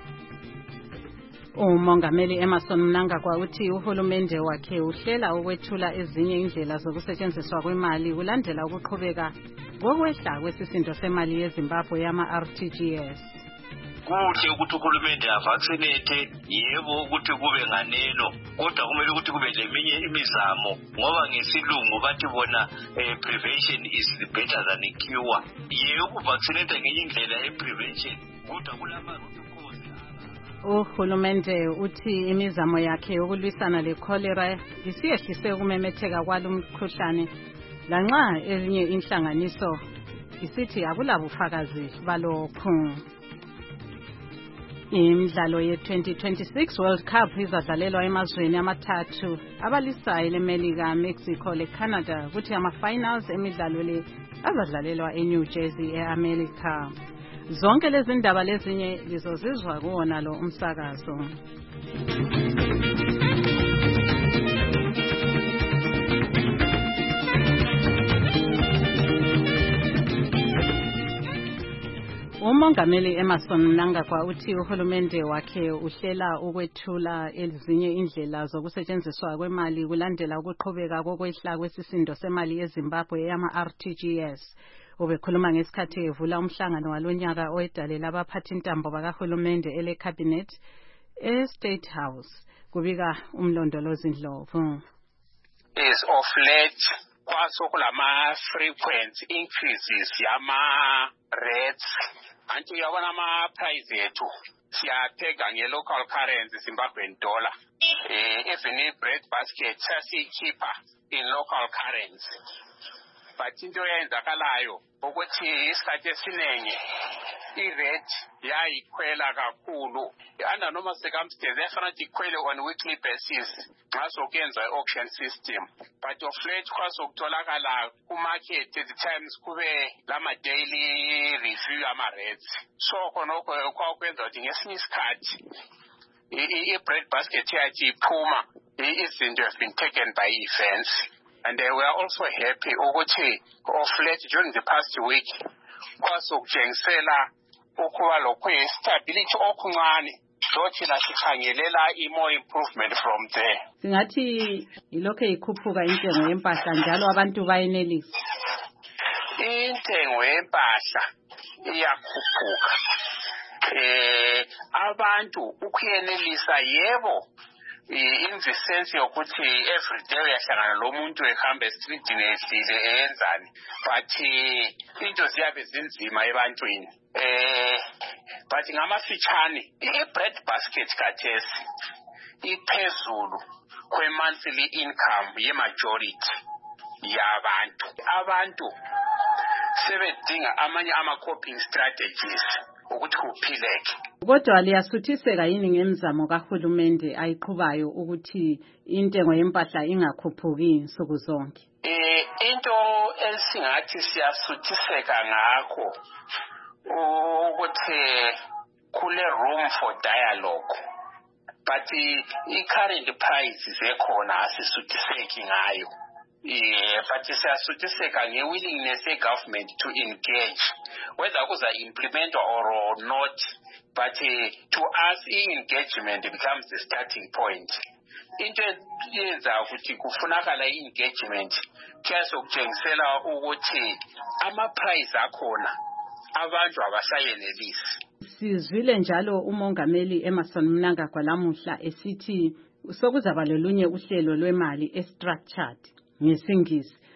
Umongameli Emmerson Mnangagwa uthi uhulumende wakhe uhlela ukwethula ezinye indlela zokusetshenziswa kwemali kulandela ukuqhubeka kokwehla kwesisindo semali yeZimbabwe yama-RTGS. Kuhle ukuthi uhulumende avaccinate, yebo ukuthi kube nganeno, kodwa kumele ukuthi kube leminye imizamo ngoba ngesilungu bathi bona prevention is better than a cure. Yebo ukuvaccinate ngenye indlela ye-prevention, kodwa kulama Uhulumende uthi imizamo yakhe yokulwisana le-cholera isiyehlise ukumemetheka kwalo mkhuhlane lanxa ezinye inhlanganiso isithi akulabufakazi balokhu. Imidlalo ye-2026 World Cup izadlalelwa emazweni amathathu abalisayo leMelika, Mexico leCanada, kuthi ama-finals emidlalo le azadlalelwa eNew Jersey eAmerica. Zonke lezi ndaba lezinye lizozizwa kuwona lo umsakazo. Umongameli Emmerson Mnangagwa uthi uhulumende wakhe uhlela ukwethula ezinye indlela zokusetshenziswa kwemali kulandela ukuqhubeka kokwehla kwesisindo semali yeZimbabwe yama-RTGS. Ubekhuluma ngesikhathi evula umhlangano walonyaka oyedalela abaphathi intambo bakahulumende ele-cabinet e-State House. Kubika umlondolozi Ndlovu. Is of late kwasokulama-frequent increases yama-rates. Anti uyabona ama-price ethu siyathenga nge-local currency Zimbabwean dollar. Even i-bread basket sasiyikhipha in local currency. But into eyenzakalayo ukuthi isikhathi esiningi i-rate yayikhwela kakhulu under normal circumstances efanele ikhwele on weekly basis nxa sokuyenza i-auction system, but of late kwasokutholakala kumarket at times kube lama-daily review ama-rates. So khonokho kwakwenza ukuthi ngesinye isikhathi i-bread basket yathi iphuma izinto have been taken by events. And we are also happy ukuthi of late during the past week kwasokujengisela ukuba lokhu stability okuncane sothina sikhangelela more improvement from there. Singathi ilokho ikhuphuka intengo yempahla njalo abantu bayenelisa. Intengo yempahla iyakhuphuka. Abantu ukuyenelisa yebo. In the sense yokuthi every day uyahlangana lo muntu ehamba streetini ehlile eyenzani, but into ziyabe zinzima ebantwini. But ngamafitshane i-bread basket kathesi iphezulu kwe-monthly income ye-majority yabantu. Abantu sebedinga amanye ama-coping strategies ukuthi kuphileke. Kodwa liyasuthiseka yini ngemizamo kahulumende ayiqhubayo ukuthi intengo yempahla ingakhuphuki insuku zonke? Into esingathi siyasuthiseka ngakho ukuthi kule room for dialogue, but i-current prices ekhona asisuthiseki ngayo. But siyasuthiseka nge-willingness ye-government to engage, whether kuza implement or not, but to us i-engagement becomes the starting point. Into yenza ukuthi kufunakala i-engagement kuyasokutshengisela ukuthi ama-price akhona abantu abasayenelisi. Sizwile njalo umongameli Emmerson Mnangagwa lamuhla esithi sokuzaba lolunye uhlelo lwemali e-structured ngesingisi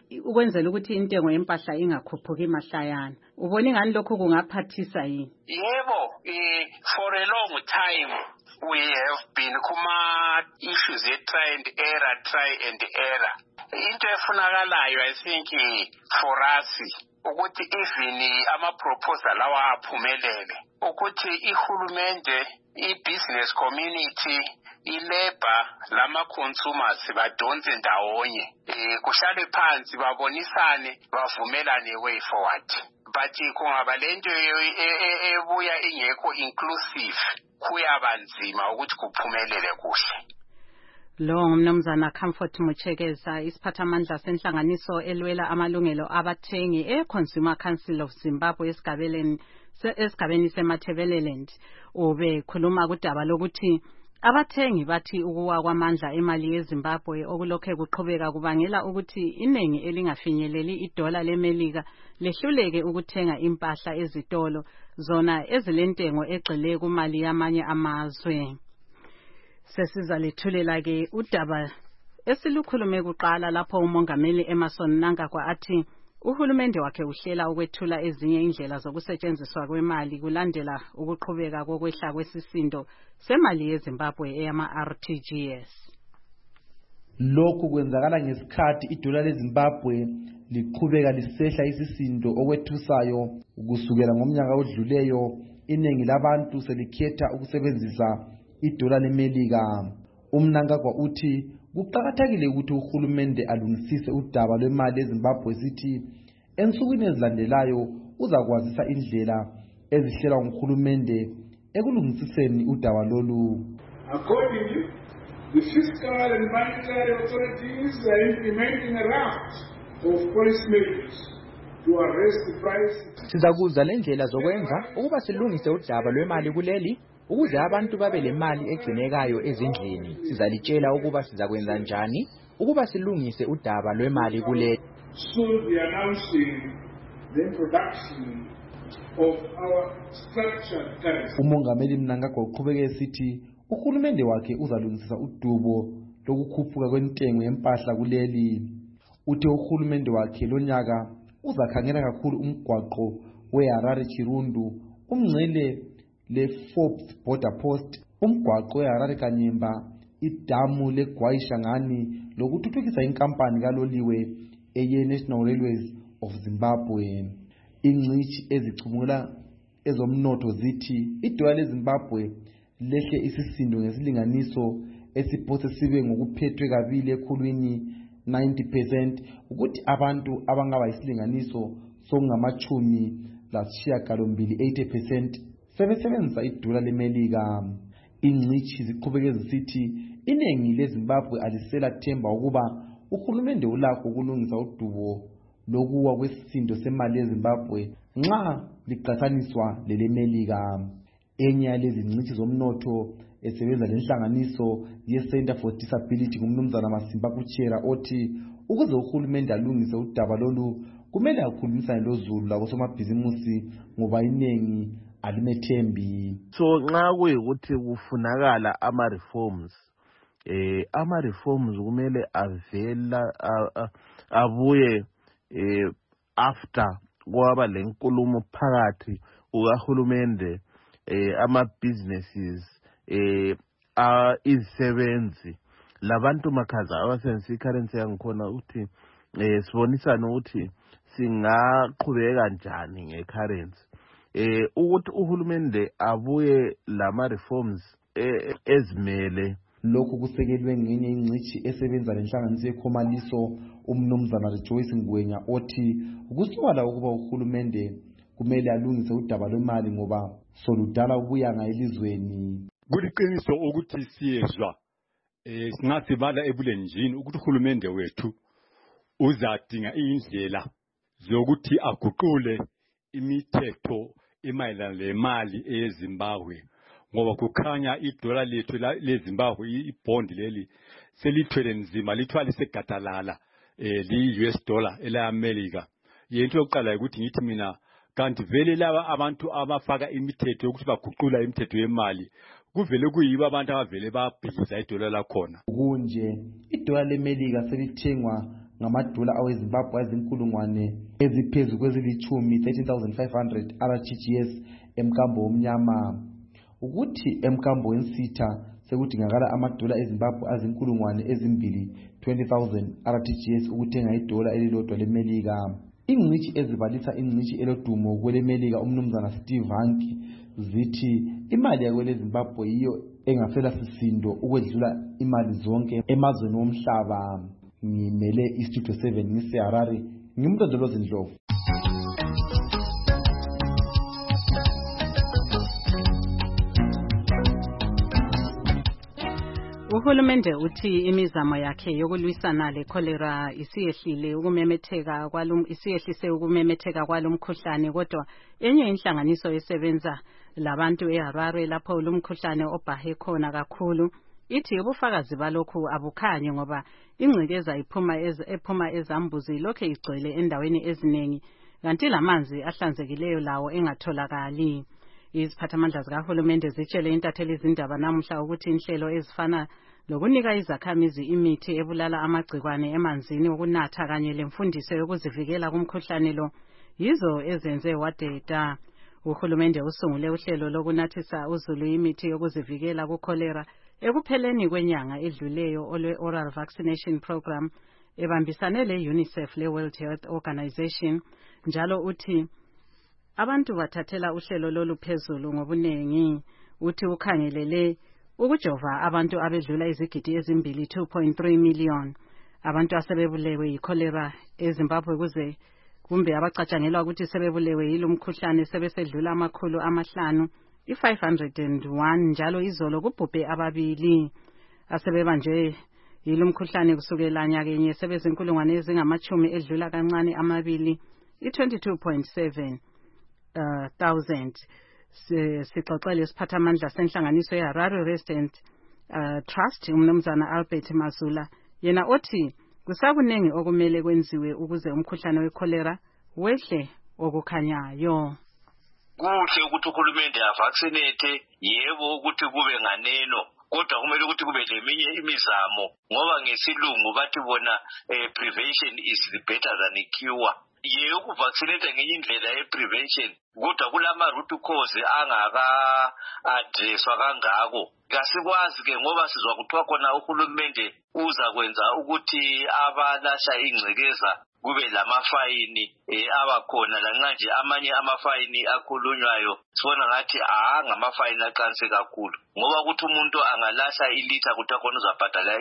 ukwenzela ukuthi intengo yempahla ingakhuphuki mahlayana. Ubona ingani lokho kungaphathisa yini? Yebo, for a long time we have been kuma issues try and error. Into efunakalayo I think for us ukuthi even ama-proposal lawa aphumelele ukuthi ihulumende, i-business community, i-labor, lama-consumers badonse ndawonye, kuhlale phansi babonisane, bavumelane way forward. But kungaba lento ebuya ingekho inclusive, kuyabanzima ukuthi kuphumelele kuhle. Lo ngumnumzana Comfort Muchekeza, isiphathamandla senhlanganiso elwela amalungelo abathengi e-Consumer Council of Zimbabwe esigabeni seMatabeleland. Ube khuluma kudaba lokuthi abathengi bathi ukuwa kwamandla emali yeZimbabwe okulokhe kuqhubeka kubangela ukuthi iningi elingafinyeleli idola lemelika lehluleke ukuthenga impahla ezitolo zona ezilentengo egxile kumali yamanye amazwe. Sesiza lethulela ke udaba esilukhulume kuqala lapho umongameli Emmerson Mnangagwa athi uhulumende wakhe uhlela ukwethula ezinye indlela zokusetshenziswa kwemali kulandela ukuqhubeka kokwehla kwesisindo semali yeZimbabwe eyama-RTGS. Lokhu kwenzakala ngesikhathi idola leZimbabwe liqhubeka lisehla isisindo okwethusayo kusukela ngomnyaka odluleyo. Iningi labantu selikhetha ukusebenzisa idola lemelika. Mnangagwa uthi kuqakathekile ukuthi uhulumende alungisise udaba lwemali eZimbabwe sithi ensukwini ezilandelayo uzakwazisa indlela ezihlelwa nguhulumende ekulungisiseni udaba lolu. Accordingly, the fiscal and monetary authorities are implementing a raft of policy measures to arrest the price. Sizakuza lendlela zokwenza ukuba silungise udaba lwemali kuleli ukuze abantu babe lemali egcinekayo ezindlini. Sizalitshela ukuba sizakwenza njani ukuba silungise udaba lwemali kuleli. Soon we are announcing the introduction of our structured currency. Umongameli Mnangagwa uqhubeke esithi uhulumende wakhe uzalungisisa udubo lokukhuphuka kwentengo yempahla kuleli. Uthe uhulumende wakhe lonyaka uzakhangela kakhulu umgwaqo weHarare Chirundu, umngcele le-Forbes border post, umgwaqo weHarare Kanyemba, idamu leGwayishangani lokuthuthukisa inkampani kaloliwe eye-National Railways of Zimbabwe. Ingcitshi ezicubungula ezomnotho zithi idola leZimbabwe lehle isisindo ngesilinganiso esiphose sibe ngokuphethwe kabili ekhulwini 90%, ukuthi abantu abangaba isilinganiso songamachumi lasishiyagalombili 80% sebesebenzisa idola lemelika. Ingcitshi ziqhubeke zisithi iningi leZimbabwe alisela themba ukuba uhulumende ulakho ukulungisa udubo lokuwa kwesisindo semali yeZimbabwe nxa liqhathaniswa lelemelika. Enye yalezi ngcitshi zomnotho esebenza lenhlanganiso ye-Center for Disability ngumnumzana Masimba Kuchera othi ukuze uhulumende alungise udaba lolu kumele akhulumisane lozulu labosomabhizimusi ngoba iningi alimethembi. So nxa kuyikuthi kufunakala ama-reforms, ama-reforms kumele avela abuye after kwaba lenkulumo phakathi ukahulumende, ama-businesses, izisebenzi labantu makhaza abasebenzisa i-currency yangikhona ukuthi sibonisane ukuthi singaqhubeka kanjani nge-currency. Ukuthi uhulumende abuye lama-reforms ezimele. Lokhu kusekelwe ngenye ingcitshi esebenza lenhlanganiso yekhomaliso umnumzana Rejoice Ngwenya othi kusobala ukuba uhulumende kumele alungise udaba lwemali ngoba soludala ubuyanga elizweni. Kuliqiniso ukuthi siyezwa singasibala ebulenjini ukuthi uhulumende wethu uzadinga indlela zokuthi aguqule imithetho emayelana lemali eZimbabwe ngoba kukhanya idola lethu leZimbabwe ibond leli selithwele nzima lithwala segadalala li-US dollar ele-America. Yento yokuqala ukuthi ngithi mina kanti vele laba abantu abafaka imithetho yokuthi baguqula imithetho yemali kuvele kuyibo abantu abavele babhikiza idola lakhona. Kunje idola lemelika selithengwa ngamadola aweZimbabwe azinkulungwane eziphezu kwezilithumi 13,500 RTGS emkambo omnyama. Ukuthi emkambo wensitha sekudingakala amadola eZimbabwe azinkulungwane ezimbili 20,000 RTGS ukuthenga idola elilodwa leMelika. Ingcitshi ezibalisa ingcitshi elodumo kweleMelika umnumzana Steve Hanke zithi imali yakwele Zimbabwe yiyo engafela sisindo ukwedlula imali zonke emazweni womhlaba. Ngimele iStudio 7 ngiseHarare, ngimntondolozi Ndlovu. Uhulumende uthi imizamo yakhe yokulwisana lecholera isiyehlise ukumemetheka kwalomkhuhlane, kodwa enye inhlanganiso esebenza labantu eHarare lapho lumkhuhlane obhahe khona kakhulu ithi ubufakazi balokhu abukhanyi ngoba ingcekeza ephuma ezambuzi lokho igcwele endaweni eziningi kanti lamanzi ahlanzekileyo lawo engatholakali. Iziphathamandla zikahulumende zitshele intatheli izindaba namuhla ukuthi inhlelo ezifana lokunika izakhamizi imithi ebulala amagcikwane emanzini okunatha kanye lemfundiso yokuzivikela kumkhuhlane lo yizo ezenze wadeda. Uhulumende usungule uhlelo lokunathisa uzulu imithi yokuzivikela kukholera ekupheleni kwenyanga edluleyo olwe-oral vaccination program ebambisane le-UNICEF le-World Health Organization. Njalo uthi abantu bathathela uhlelo lolu phezulu ngobunengi. Uthi ukhangelele ukujova abantu abedlula izigidi ezimbili 2.3 million abantu asebebulewe yikholera eZimbabwe kuze kumbe abacatshangelwa ukuthi sebebulewe yilomkhuhlane sebesedlula 500 i-501 njalo izolo kubhubhe ababili asebebanjwe yilomkhuhlane kusukela nyakenye sebezinkulungwane ezingamachumi edlula kancane amabili i-22.7 thousand. Sixoxele isiphathamandla senhlanganiso yeHarare Resident Trust umnumzana Albert Mazula yena othi kusakuningi okumele kwenziwe ukuze umkhuhlane wecholera wehle okukhanyayo. Kuhle ukuthi uhulumende avaccinate, yebo ukuthi kube nganeno, kodwa kumele ukuthi kube leminye imizamo ngoba ngesilungu bathi bona prevention is better than cure. Ye ukuvaccinate ngenye indlela ye-prevention kodwa kulama root cause angaka addresswa kangako. Kasikwazi ke ngoba sizwa kuthiwa khona uhulumende uza kwenza ukuthi abalasha ingcekeza kube lamafayini abakhona lanxa nje amanye amafayini akhulunywayo sibona ngathi ngamafayini aqanse kakhulu ngoba ukuthi umuntu angalasha ilitha kuthiwa khona uzabhadala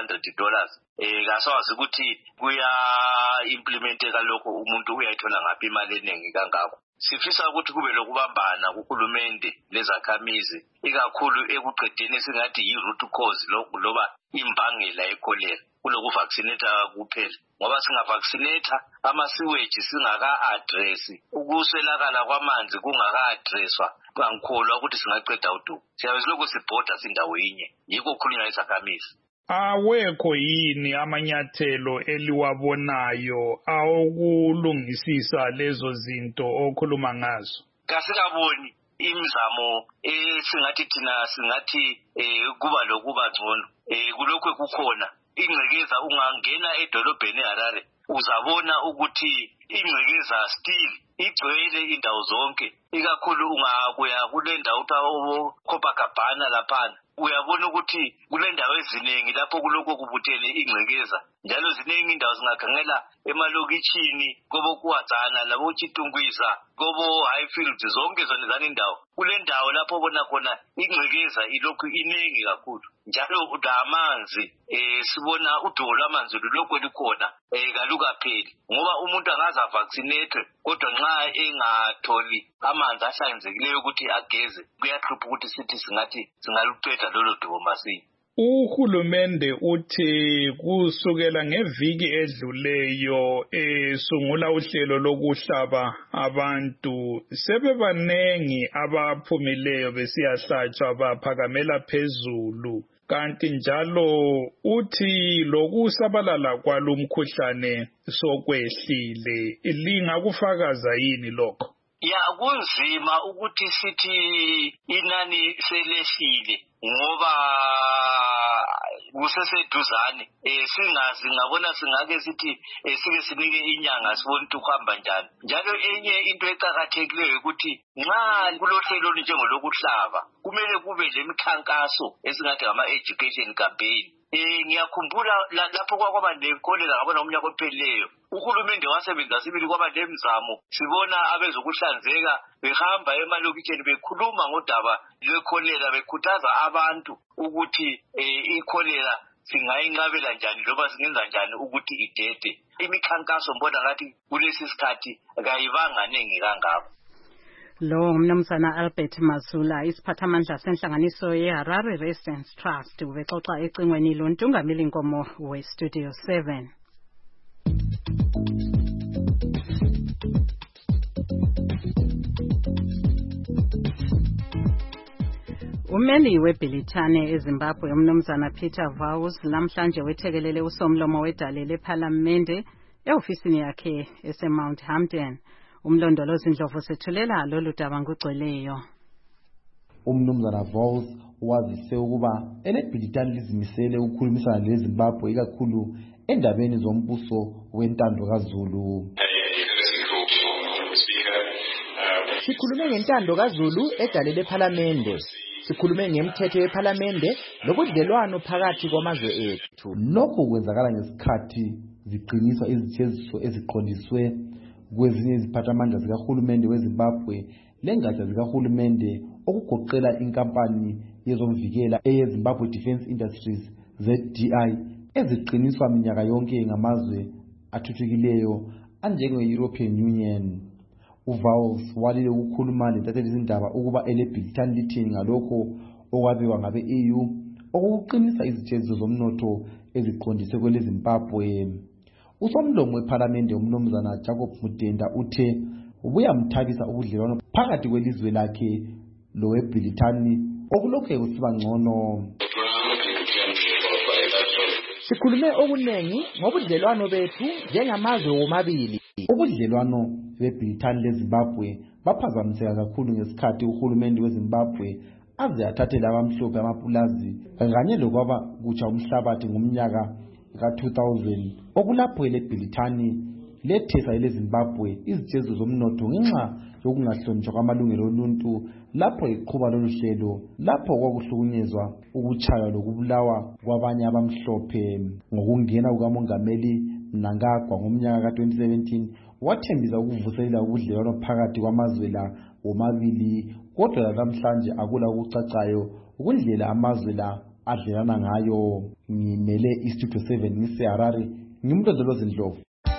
$500 kasawazi ukuthi kuya implementeka lokho umuntu uyayithola ngaphi imali eningi kangako. Sifisa ukuthi kube lokubambana kuhulumende lezakhamizi ikakhulu ekuqedeni singathi yi-root cause loba imbangela yecholera kulokuvaccinate kuphela ngoba singavaccinate ama-sewage singaka-addressi ukuswelakala kwamanzi kungaka-addresswa angikholwa ukuthi singaqeda udumo. Siyabe silokhu sibhoda sindawo yinye yikho kukhulunywa izakhamizi. Awekho yini amanyathelo eliwabonayo awokulungisisa lezo zinto okhuluma ngazo? Kasikaboni imizamo singathi thina singathi kuba lokuba ngcono kulokho kukhona ingcekeza. Ungangena edolobheni eHarare uzabona ukuthi ingcekeza still igcwele indawo zonke, ikakhulu ungakuya kule ndawo uthawo Copacabana laphana uyabona ukuthi kule ndawo eziningi lapho kuloko kubuthele ingcekeza njalo ziningi indawo singakhangela emalokitshini kobo kuwadzana labo Chitungwiza kobo Highfield zonke zona zani indawo kule ndawo lapho bona khona ingcekeza ilokhu iningi kakhulu njalo amanzi sibona udolo amanzi lokho likhona kalukapheli ngoba umuntu angaza vaccinate kodwa nxa engatholi amanzi ahlanzekileyo ukuthi ageze kuyahlupha ukuthi sithi singathi singaluqeda lolo dubo masinya. Uhulumende uthi kusukela ngeviki edluleyo sungula uhlelo lokuhlaba abantu sebebanengi abaphumileyo besiyahlatshwa baphakamela phezulu, kanti njalo uthi lokusabalala kwalomkhuhlane sokwehlile. Lingakufakaza yini lokho? Ya kunzima ukuthi sithi inani selehlile ngoba kuseseduzane singazi ngabona singake sithi sike sinike inyanga sibone ukuthi kuhamba njani. Njalo enye into eqhakathekileyo ukuthi nxa kulohlelo njengolokuhlaba kumele kube lemikhankaso esingathi ngama-education campaign. Ngiyakhumbula lapho kwaba nekholera ngabona umnyaka ophelileyo uhulumende wasebenza sibili kwaba lemizamo sibona abezokuhlanzeka behamba emalokitsheni bekhuluma ngodaba lwekholera bekhuthaza abantu ukuthi ikholera singayinqabela njani loba singenza njani ukuthi idede. Imikhankaso mbona ngathi kulesi sikhathi kayibanga nengi kangako. Lo umnumzana Albert Mazula isiphathamandla senhlanganiso yeHarare Residents Trust ubexoxa ecingweni lontungameli inkomo weStudio 7. Umeli weBhilithane eZimbabwe umnumzana Peter Vowles namhlanje wethekelele usomlomo wedale lePhalamende eofisini yakhe eseMount Hampton. Umlondolozi Ndlovu sethulela lolu daba ngugcweleyo. Umnumzana Vowles wazise ukuba eleBhilithane lizimisele ukukhulumisana leZimbabwe ikakhulu endabeni zombuso wentando kaZulu. Sikhulume ngentando kaZulu edale lePhalamende. Sikhulume ngemithetho yePhalamende nobudlelwano phakathi kwamazwe ethu. Lokho kwenzakala ngesikhathi ziqiniswa izitheziso eziqondiswe kwezinye iziphathamandla zikahulumende weZimbabwe lengatsha zikahulumende okugoqela inkampani yezomvikela eyeZimbabwe Defence Industries ZDI eziqiniswa minyaka yonke ngamazwe athuthukileyo anjenge-European Union. uVowles walile ukukhuluma lentatheli izindaba ukuba eleBhilithane lithini ngalokho okwabiwa ngabe-EU okuqinisa izitheziso zomnotho eziqondiswe kweleZimbabwe. Usomlomo wePhalamende umnumzana Jacob Mudenda uthe ubuyamthabisa ubudlelwano phakathi kwelizwe lakhe loweBhilithane okulokhu kusiba ngcono. Sikhulume okunengi ngobudlelwano bethu njengamazwe womabili. Ubudlelwano beBhilithane leZimbabwe baphazamiseka kakhulu ngesikhathi uhulumende weZimbabwe aze athathele abamhlophe amapulazi kanye lokwaba kutsha umhlabathi ngomnyaka ka-2000 okulapho eleBhilithane lethesa eleZimbabwe izitheziso zomnotho ngenxa yokungahlonitshwa kwamalungelo oluntu lapho iqhuba lolu hlelo lapho kwakuhlukunyezwa ukutshaywa lokubulawa kwabanye abamhlophe. Ngokungena kukamongameli Mnangagwa ngomnyaka ka-2017 wathembisa ukuvuselela ubudlelwano phakathi kwamazwe la womabili kodwa namhlanje akula ukucacayo ukundlela amazwe la adlelana ngayo. Ngimele iStudio 7 ngiseHarare ngimlondolozi Ndlovu.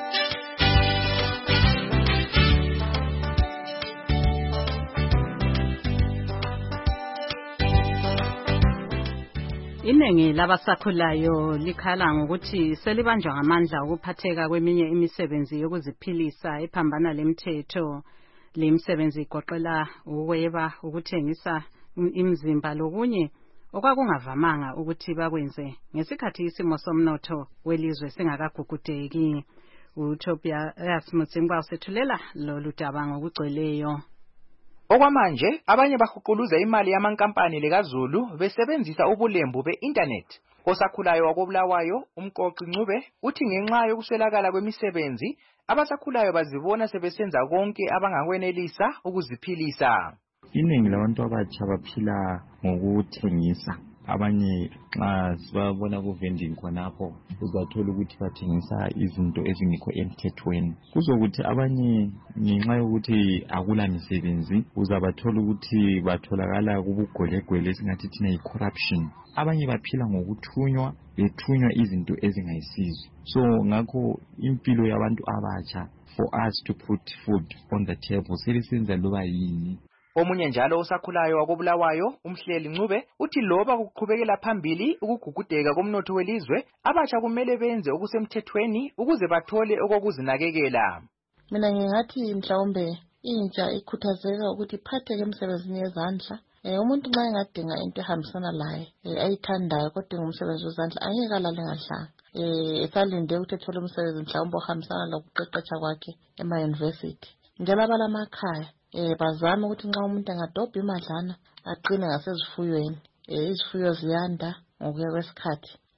Iningi labasakhulayo likhala ngokuthi selibanjwa ngamandla ukuphatheka kweminye imisebenzi yokuziphilisa ephambana lemthetho. Le misebenzi igoqela ukweba, ukuthengisa imizimba lokunye okwakungavamanga ukuthi bakwenze ngesikhathi isimo somnotho welizwe singakagugudeki. uTobias Mutsimba usethulela lolu daba ngokugcweleyo. Okwamanje abanye bahuquluza imali yamankampani lekaZulu besebenzisa ubulembu be-internet. Osakhulayo wakobulawayo umqoqi Ncube uthi ngenxa yokuswelakala kwemisebenzi abasakhulayo bazibona sebesenza konke abangakwenelisa ukuziphilisa. Iningi labantu abatsha baphila ngokuthengisa. Abanye nxa sibabona ku-vending khonapho uzathola ukuthi bathengisa izinto ezingekho emthethweni. Kuzokuthi abanye ngenxa yokuthi akula misebenzi uzabathola ukuthi batholakala kubugwelegwele esingathi thina yi-corruption. Abanye baphila ngokuthunywa bethunywa izinto ezingayisizo. So ngakho impilo yabantu abatsha for us to put food on the table selisenza loba yini. Omunye njalo osakhulayo wakobulawayo umhleli Ncube uthi loba kuqhubekela phambili ukugugudeka komnotho welizwe abatsha kumele benze okusemthethweni ukuze bathole okokuzinakekela. Mina ngingathi mhlawumbe intsha ikhuthazeka ukuthi iphatheke emsebenzini yezandla. Umuntu nxa engadinga into ehambisana laye ayithandayo kodwa ngumsebenzi wezandla angeke alale ngadlanga. Esalinde ukuthi ethole umsebenzi mhlawumbe ohambisana lokuqeqesha kwakhe ema-university. Njalo abalamakhaya bazama ukuthi nxa umuntu engadobha imadlana aqine ngasezifuyweni. Izifuyo ziyanda ngokuya kwesikhathi.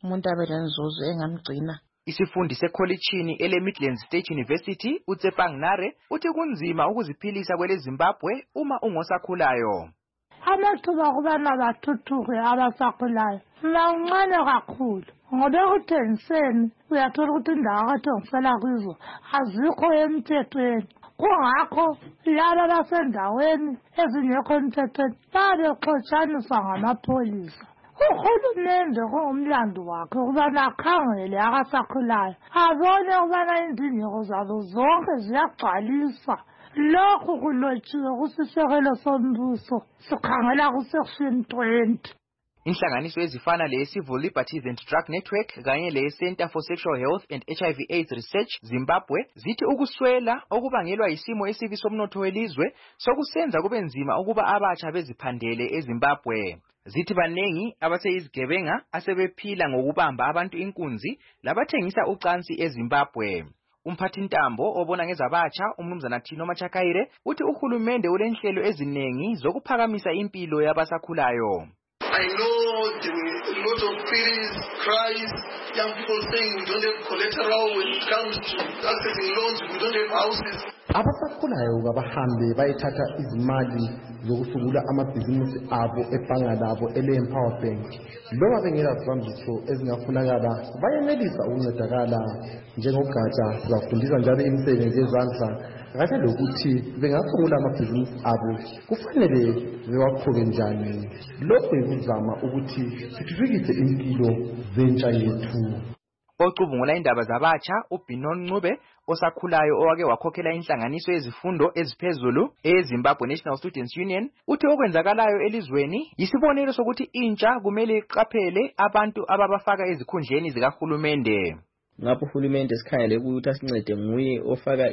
umuntu abe lenzuzo engamgcina. Isifundi sekholitshini ele-Midlands State University uTsepang Nare uthi kunzima ukuziphilisa kwele-Zimbabwe uma ungosakhulayo. Amathuba okubana bathuthuke abasakhulayo mancane kakhulu ngoba ekuthengiseni uyathola ukuthi indawo akathengisela kuzo azikho emthethweni. Kungakho laba basendaweni ezingekho emthethweni babexotshaniswa ngamapholisa. Uhulumende kungumlando wakhe ukubana akhangele akasakhulayo abone ukubana izindleko zabo zonke ziyagcwaliswa. Lokhu kulotshiwe kusisekelo sombuso sikhangela kusection 20. Inhlanganiso ezifana le-Civil Liberties and Drug Network kanye le-Center for Sexual Health and HIV/AIDS Research Zimbabwe zithi ukuswela okubangelwa yisimo esibi somnotho welizwe sokusenza kube nzima ukuba abatsha beziphandele eZimbabwe. Zithi banengi abaseyizigebenga asebephila ngokubamba abantu inkunzi labathengisa ucansi eZimbabwe. Umphathintambo obona ngezabatsha umnumzana Tino Machakaire uthi uhulumende ulenhlelo eziningi zokuphakamisa impilo yabasakhulayo. I know there were a lot of queries, cries, young people saying we don't have collateral when it comes to accessing loans, we don't have houses. Abasakhulayo kabahambe bayithatha izimali zokusungula amabhizinisi abo ebhanga labo ele-Empower Bank. Loba bengela zibambiso ezingafunakala bayenelisa ukuncedakala njengogatsha sibafundisa njalo imisebenzi yezandla kanye lokuthi bengasungula amabhizinisi abo kufanele bewaqhube njani. Lokhu yikuzama ukuthi sithuthukise impilo zentsha yethu. Ocubungula indaba zabatsha uBinon Ncube osakhulayo owake wakhokhela inhlanganiso yezifundo eziphezulu eZimbabwe National Students Union uthi okwenzakalayo elizweni yisibonelo sokuthi intsha kumele iqaphele abantu ababafaka ezikhundleni zikahulumende. Ngapho uhulumende sikhangele ukuthi asincede nguye ofaka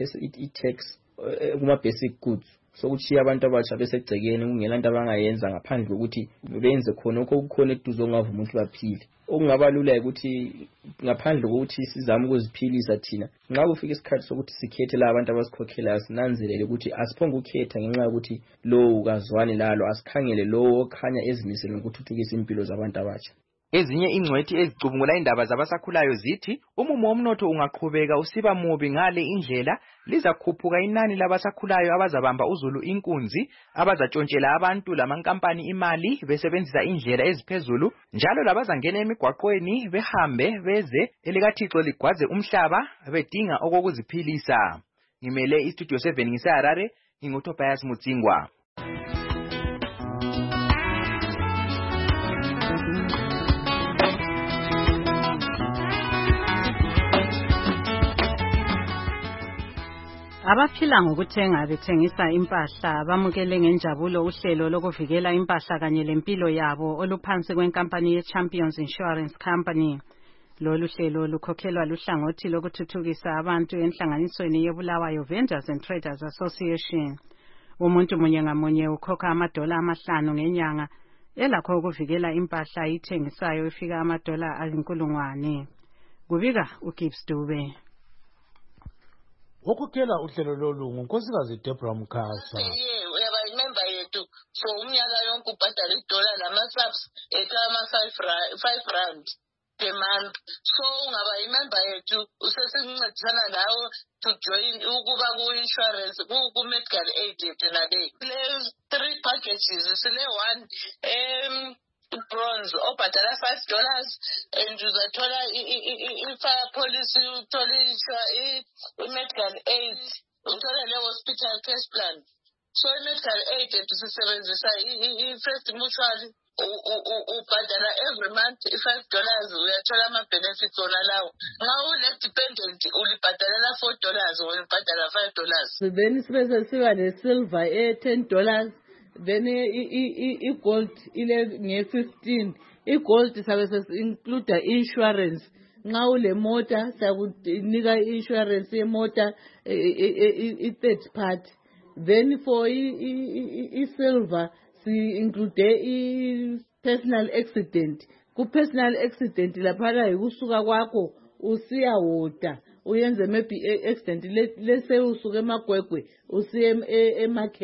i-tax kuma-basic goods sokuthi abantu abatsha besegcekeni kungela nto abangayenza ngaphandle kokuthi benze khona okukhona eduze ongavuma ukuthi baphile. Okungaba lula ukuthi ngaphandle kokuthi sizame ukuziphilisa thina nxa kufika isikhathi sokuthi sikhethe la abantu abasikhokhelayo sinanzelele ukuthi asiphonge ukhetha ngenxa yokuthi lowo kazwani lalo asikhangele lowo okhanya ezimisele ukuthuthukisa impilo zabantu abatsha. Ezinye ingcwethi ezicubungula indaba zabasakhulayo zithi umumo womnotho ungaqhubeka usiba mubi ngale indlela lizakhuphuka inani labasakhulayo abazabamba uzulu inkunzi abazatshontshela abantu lamankampani imali besebenzisa indlela eziphezulu njalo labazangena emigwaqweni behambe beze elikaThixo ligwaze umhlaba bedinga okokuziphilisa. Ngimele istudio 7 ngiseHarare nginguTobias Mutsingwa. Abaphila ngokuthenga bethengisa impahla bamukele ngenjabulo uhlelo lokuvikela impahla kanye lempilo yabo oluphansi kwenkampani ye-Champions Insurance Company. Lolu hlelo lukhokhelwa luhlangothi lokuthuthukisa abantu enhlanganisweni yeBulawayo Vendors and Traders Association. Umuntu munye ngamunye ukhokha $5 ngenyanga elakho ukuvikela impahla ithengisayo ifika $1,000. Kubika uGibbs Dube. Ukukela uhlelo lolu ngunkosikazi Deborah Mkhasa. Uyaba-remember yethu so umnyaka yonke ubhadala $1 nama-subs etama R5 per month. So ungaba-remember yethu usesincedisana nawe to join ukuba ku-insurance ku-medical aid yethu nale. Sile 3 packages sile 1 bronze obhadala $5 and uzathola i-fire policy uthole i-medical aid uthole le-hospital cash plan. So i-medical aid yethu sisebenzisa i-first mutual ubhadala every month $5 uyathola ama-benefits ona lawo. Nxa ule-dependent ulibhadalela $4 ulibhadala $5. Then siba ne-silver $10. Then i-gold ile nge-15. I-gold sabe include insurance. Nxa ule mota sakunika insurance yemota i-third party. Then for i-silver si include i-personal accident. Ku-personal accident laphana yikusuka kwakho usiya woda uyenze maybe accident lese usuke emagwegwe usiye emarket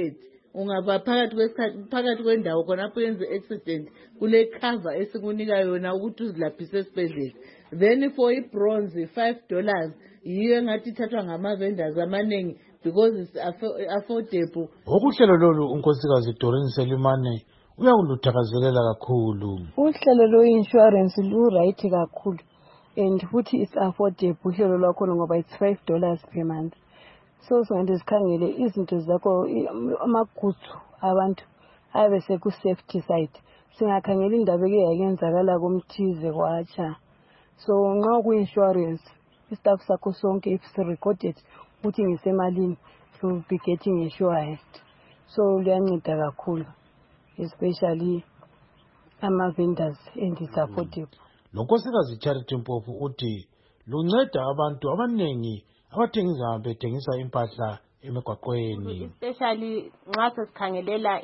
ungaba phakathi kwendawo khonapho yenze accident kule cover esikunika yona ukuthi uzilaphise esibhedlela. Then for i-bronze $5 yiyo engathi ithathwa ngama-vendors amaningi because it's affordable. Ukuhlelo lolu unkosikazi Doreen Selimane uyawuluthakazelela kakhulu. Uhlelo lwe-insurance lu-right kakhulu and futhi it's affordable uhlelo lwakhona ngoba it's $5 per month. So singathi sikhangele izinto zakho amagutsu abantu abe seku-safety side. Singakhangela indaba eke yakenzakala kumthize kwatsha. So nxa ku-insurance istaff sakho sonke if recorded ukuthi ngisemalini you'll be getting insured. So luyanceda kakhulu especially ama-vendors and it's affordable. Lo nkosikazi Charity Mpofu uthi lunceda abantu abaningi abathengisa bethengisa impahla emigwaqweni. Especially nxa sesikhangelela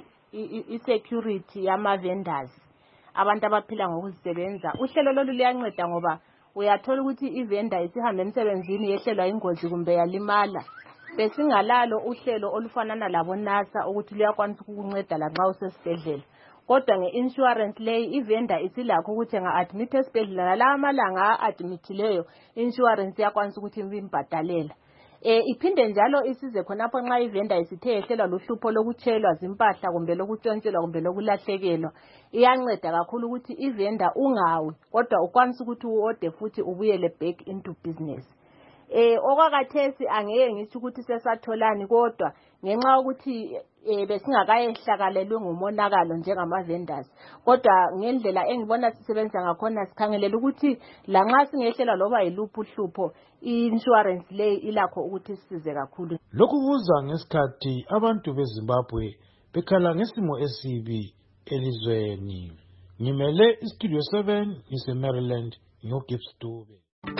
i-security yama-vendors abantu abaphila ngokuzisebenza. Uhlelo lolu luyanceda ngoba uyathola ukuthi i-vendor isihambe emsebenzini yehlelwa ingozi kumbe yalimala. Besingalalo uhlelo olufanana labo NASA ukuthi luyakwanisa ukukunceda lanxa usesibhedlela. Kodwa nge-insurance leyi i-vendor isilakho ukuthi nga-admit esibhedlela la amalanga a-admithileyo insurance iyakwanisa ukuthi imbhadalela. Iphinde njalo isize khonapho nxa i-vendor isithe yehlelwa luhlupho lokutshelwa zimpahla kumbe lokuntshontshelwa kumbe lokulahlekelwa. Iyanceda kakhulu ukuthi i-vendor ungawi kodwa ukwanisa ukuthi uode futhi ubuyele back into business. Okwakathesi angeke ngisho ukuthi sesatholani kodwa ngenxa ukuthi besingakayehlakalelwe ngumonakalo njengama-vendors. Kodwa ngendlela engibona sisebenza ngakhona sikhangelela ukuthi lanxa singehlelwa loba yiluphi uhlupho i-insurance leyi ilakho ukuthi sisize kakhulu. Lokhu kuza ngesikhathi abantu beZimbabwe bekhala ngesimo esibi elizweni. Ngimele iStudio 7 ngise-Maryland ngoGibbs Dube.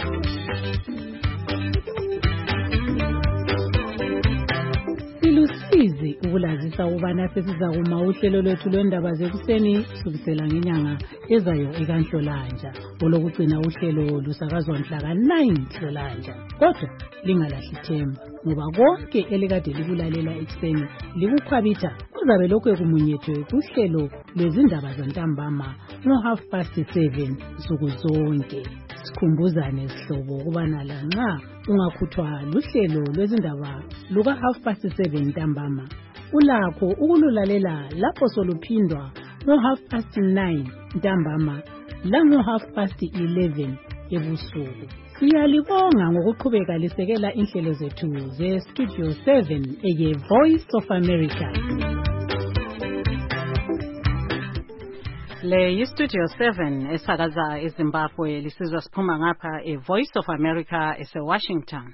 Silusizi ukulazisa ukubana sesizakuma uhlelo lwethu lwendaba zekuseni kusukisela ngenyanga ezayo ekanhlolanja. Olokugcina uhlelo lusakazwa mhla ka-9 Nhlolanja. Kodwa lingalahli ithemba ngoba konke elikade likulalela ekuseni likukhwabitha kuzabe lokhu kumunyethwe kuhlelo lwezindaba zantambama ngo-7:30 nsuku zonke. Sikhumbuzane sihlobo ukubana lanxa ungakhuthwa luhlelo lwezindaba luka 7:30 ntambama ulakho ukululalela lapho soluphindwa ngo-9:30 ntambama lango-11:30 ebusuku. Siyalibonga ngokuqhubeka lisekela inhlelo zethu ze-Studio 7 eye-Voice of America. Le yi-Studio 7 esakaza eZimbabwe lisizwa siphuma ngapha e-Voice of America ese-Washington.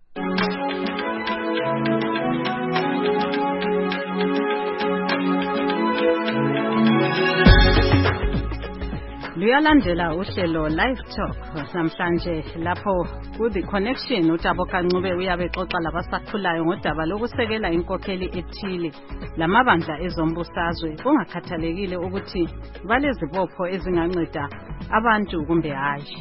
Luyalandela uhlelo Live Talk namhlanje lapho ku-The Connection uTabo Kancube uyabe xoxa labasakhulayo ngodaba lokusekela inkokheli ethile lamabandla ezombusazwe kungakhathalekile ukuthi balezibopho ezinganceda abantu kumbe hayi.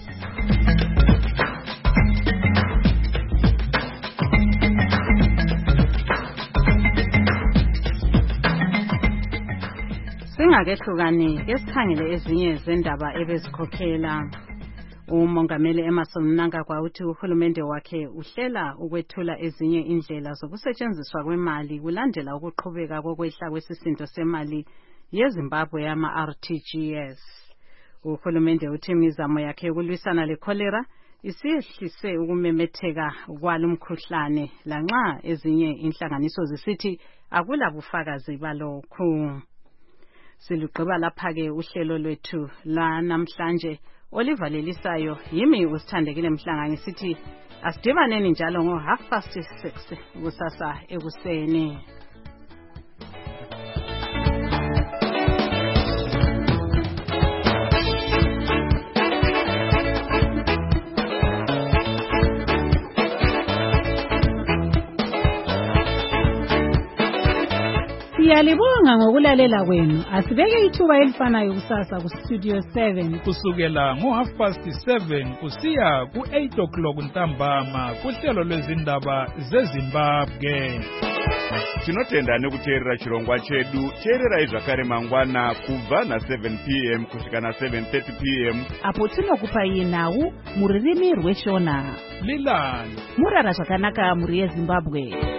Singakehlukani kesikhangele ezinye zendaba ebezikhokhela. Umongameli Emmerson Mnangagwa uthi uhulumende wakhe uhlela ukwethula ezinye indlela zokusetshenziswa kwemali kulandela ukuqhubeka kokwehla kwesisindo semali yeZimbabwe yama-RTGS. Uhulumende uthi imizamo yakhe yokulwisana le-cholera isiyehlise ukumemetheka kwalomkhuhlane lanxa ezinye inhlanganiso zisithi akulabufakazi balokhu. Siluqhiba lapha-ke uhlelo lwethu la namhlanje olivalelisayo yimi usithandekile Mhlanga ngisithi asidibaneni njalo ngo-6:30 kusasa ekuseni. Siyalibonga ngokulalela kwenu. Asibeke ithuba elifanayo kusasa ku-Studio 7 kusukela ngo-7:30 kusiya ku-8 o'clock ntambama kuhlelo lwezindaba zeZimbabwe. tinotenda nekuteerera chirongwa chedu. teererai zvakare mangwana kubva na7 p.m. kusvika na7:30 p.m. apo tinokupai nhau mururimi rweshona. Lilan murara zvakanaka muri yeZimbabwe.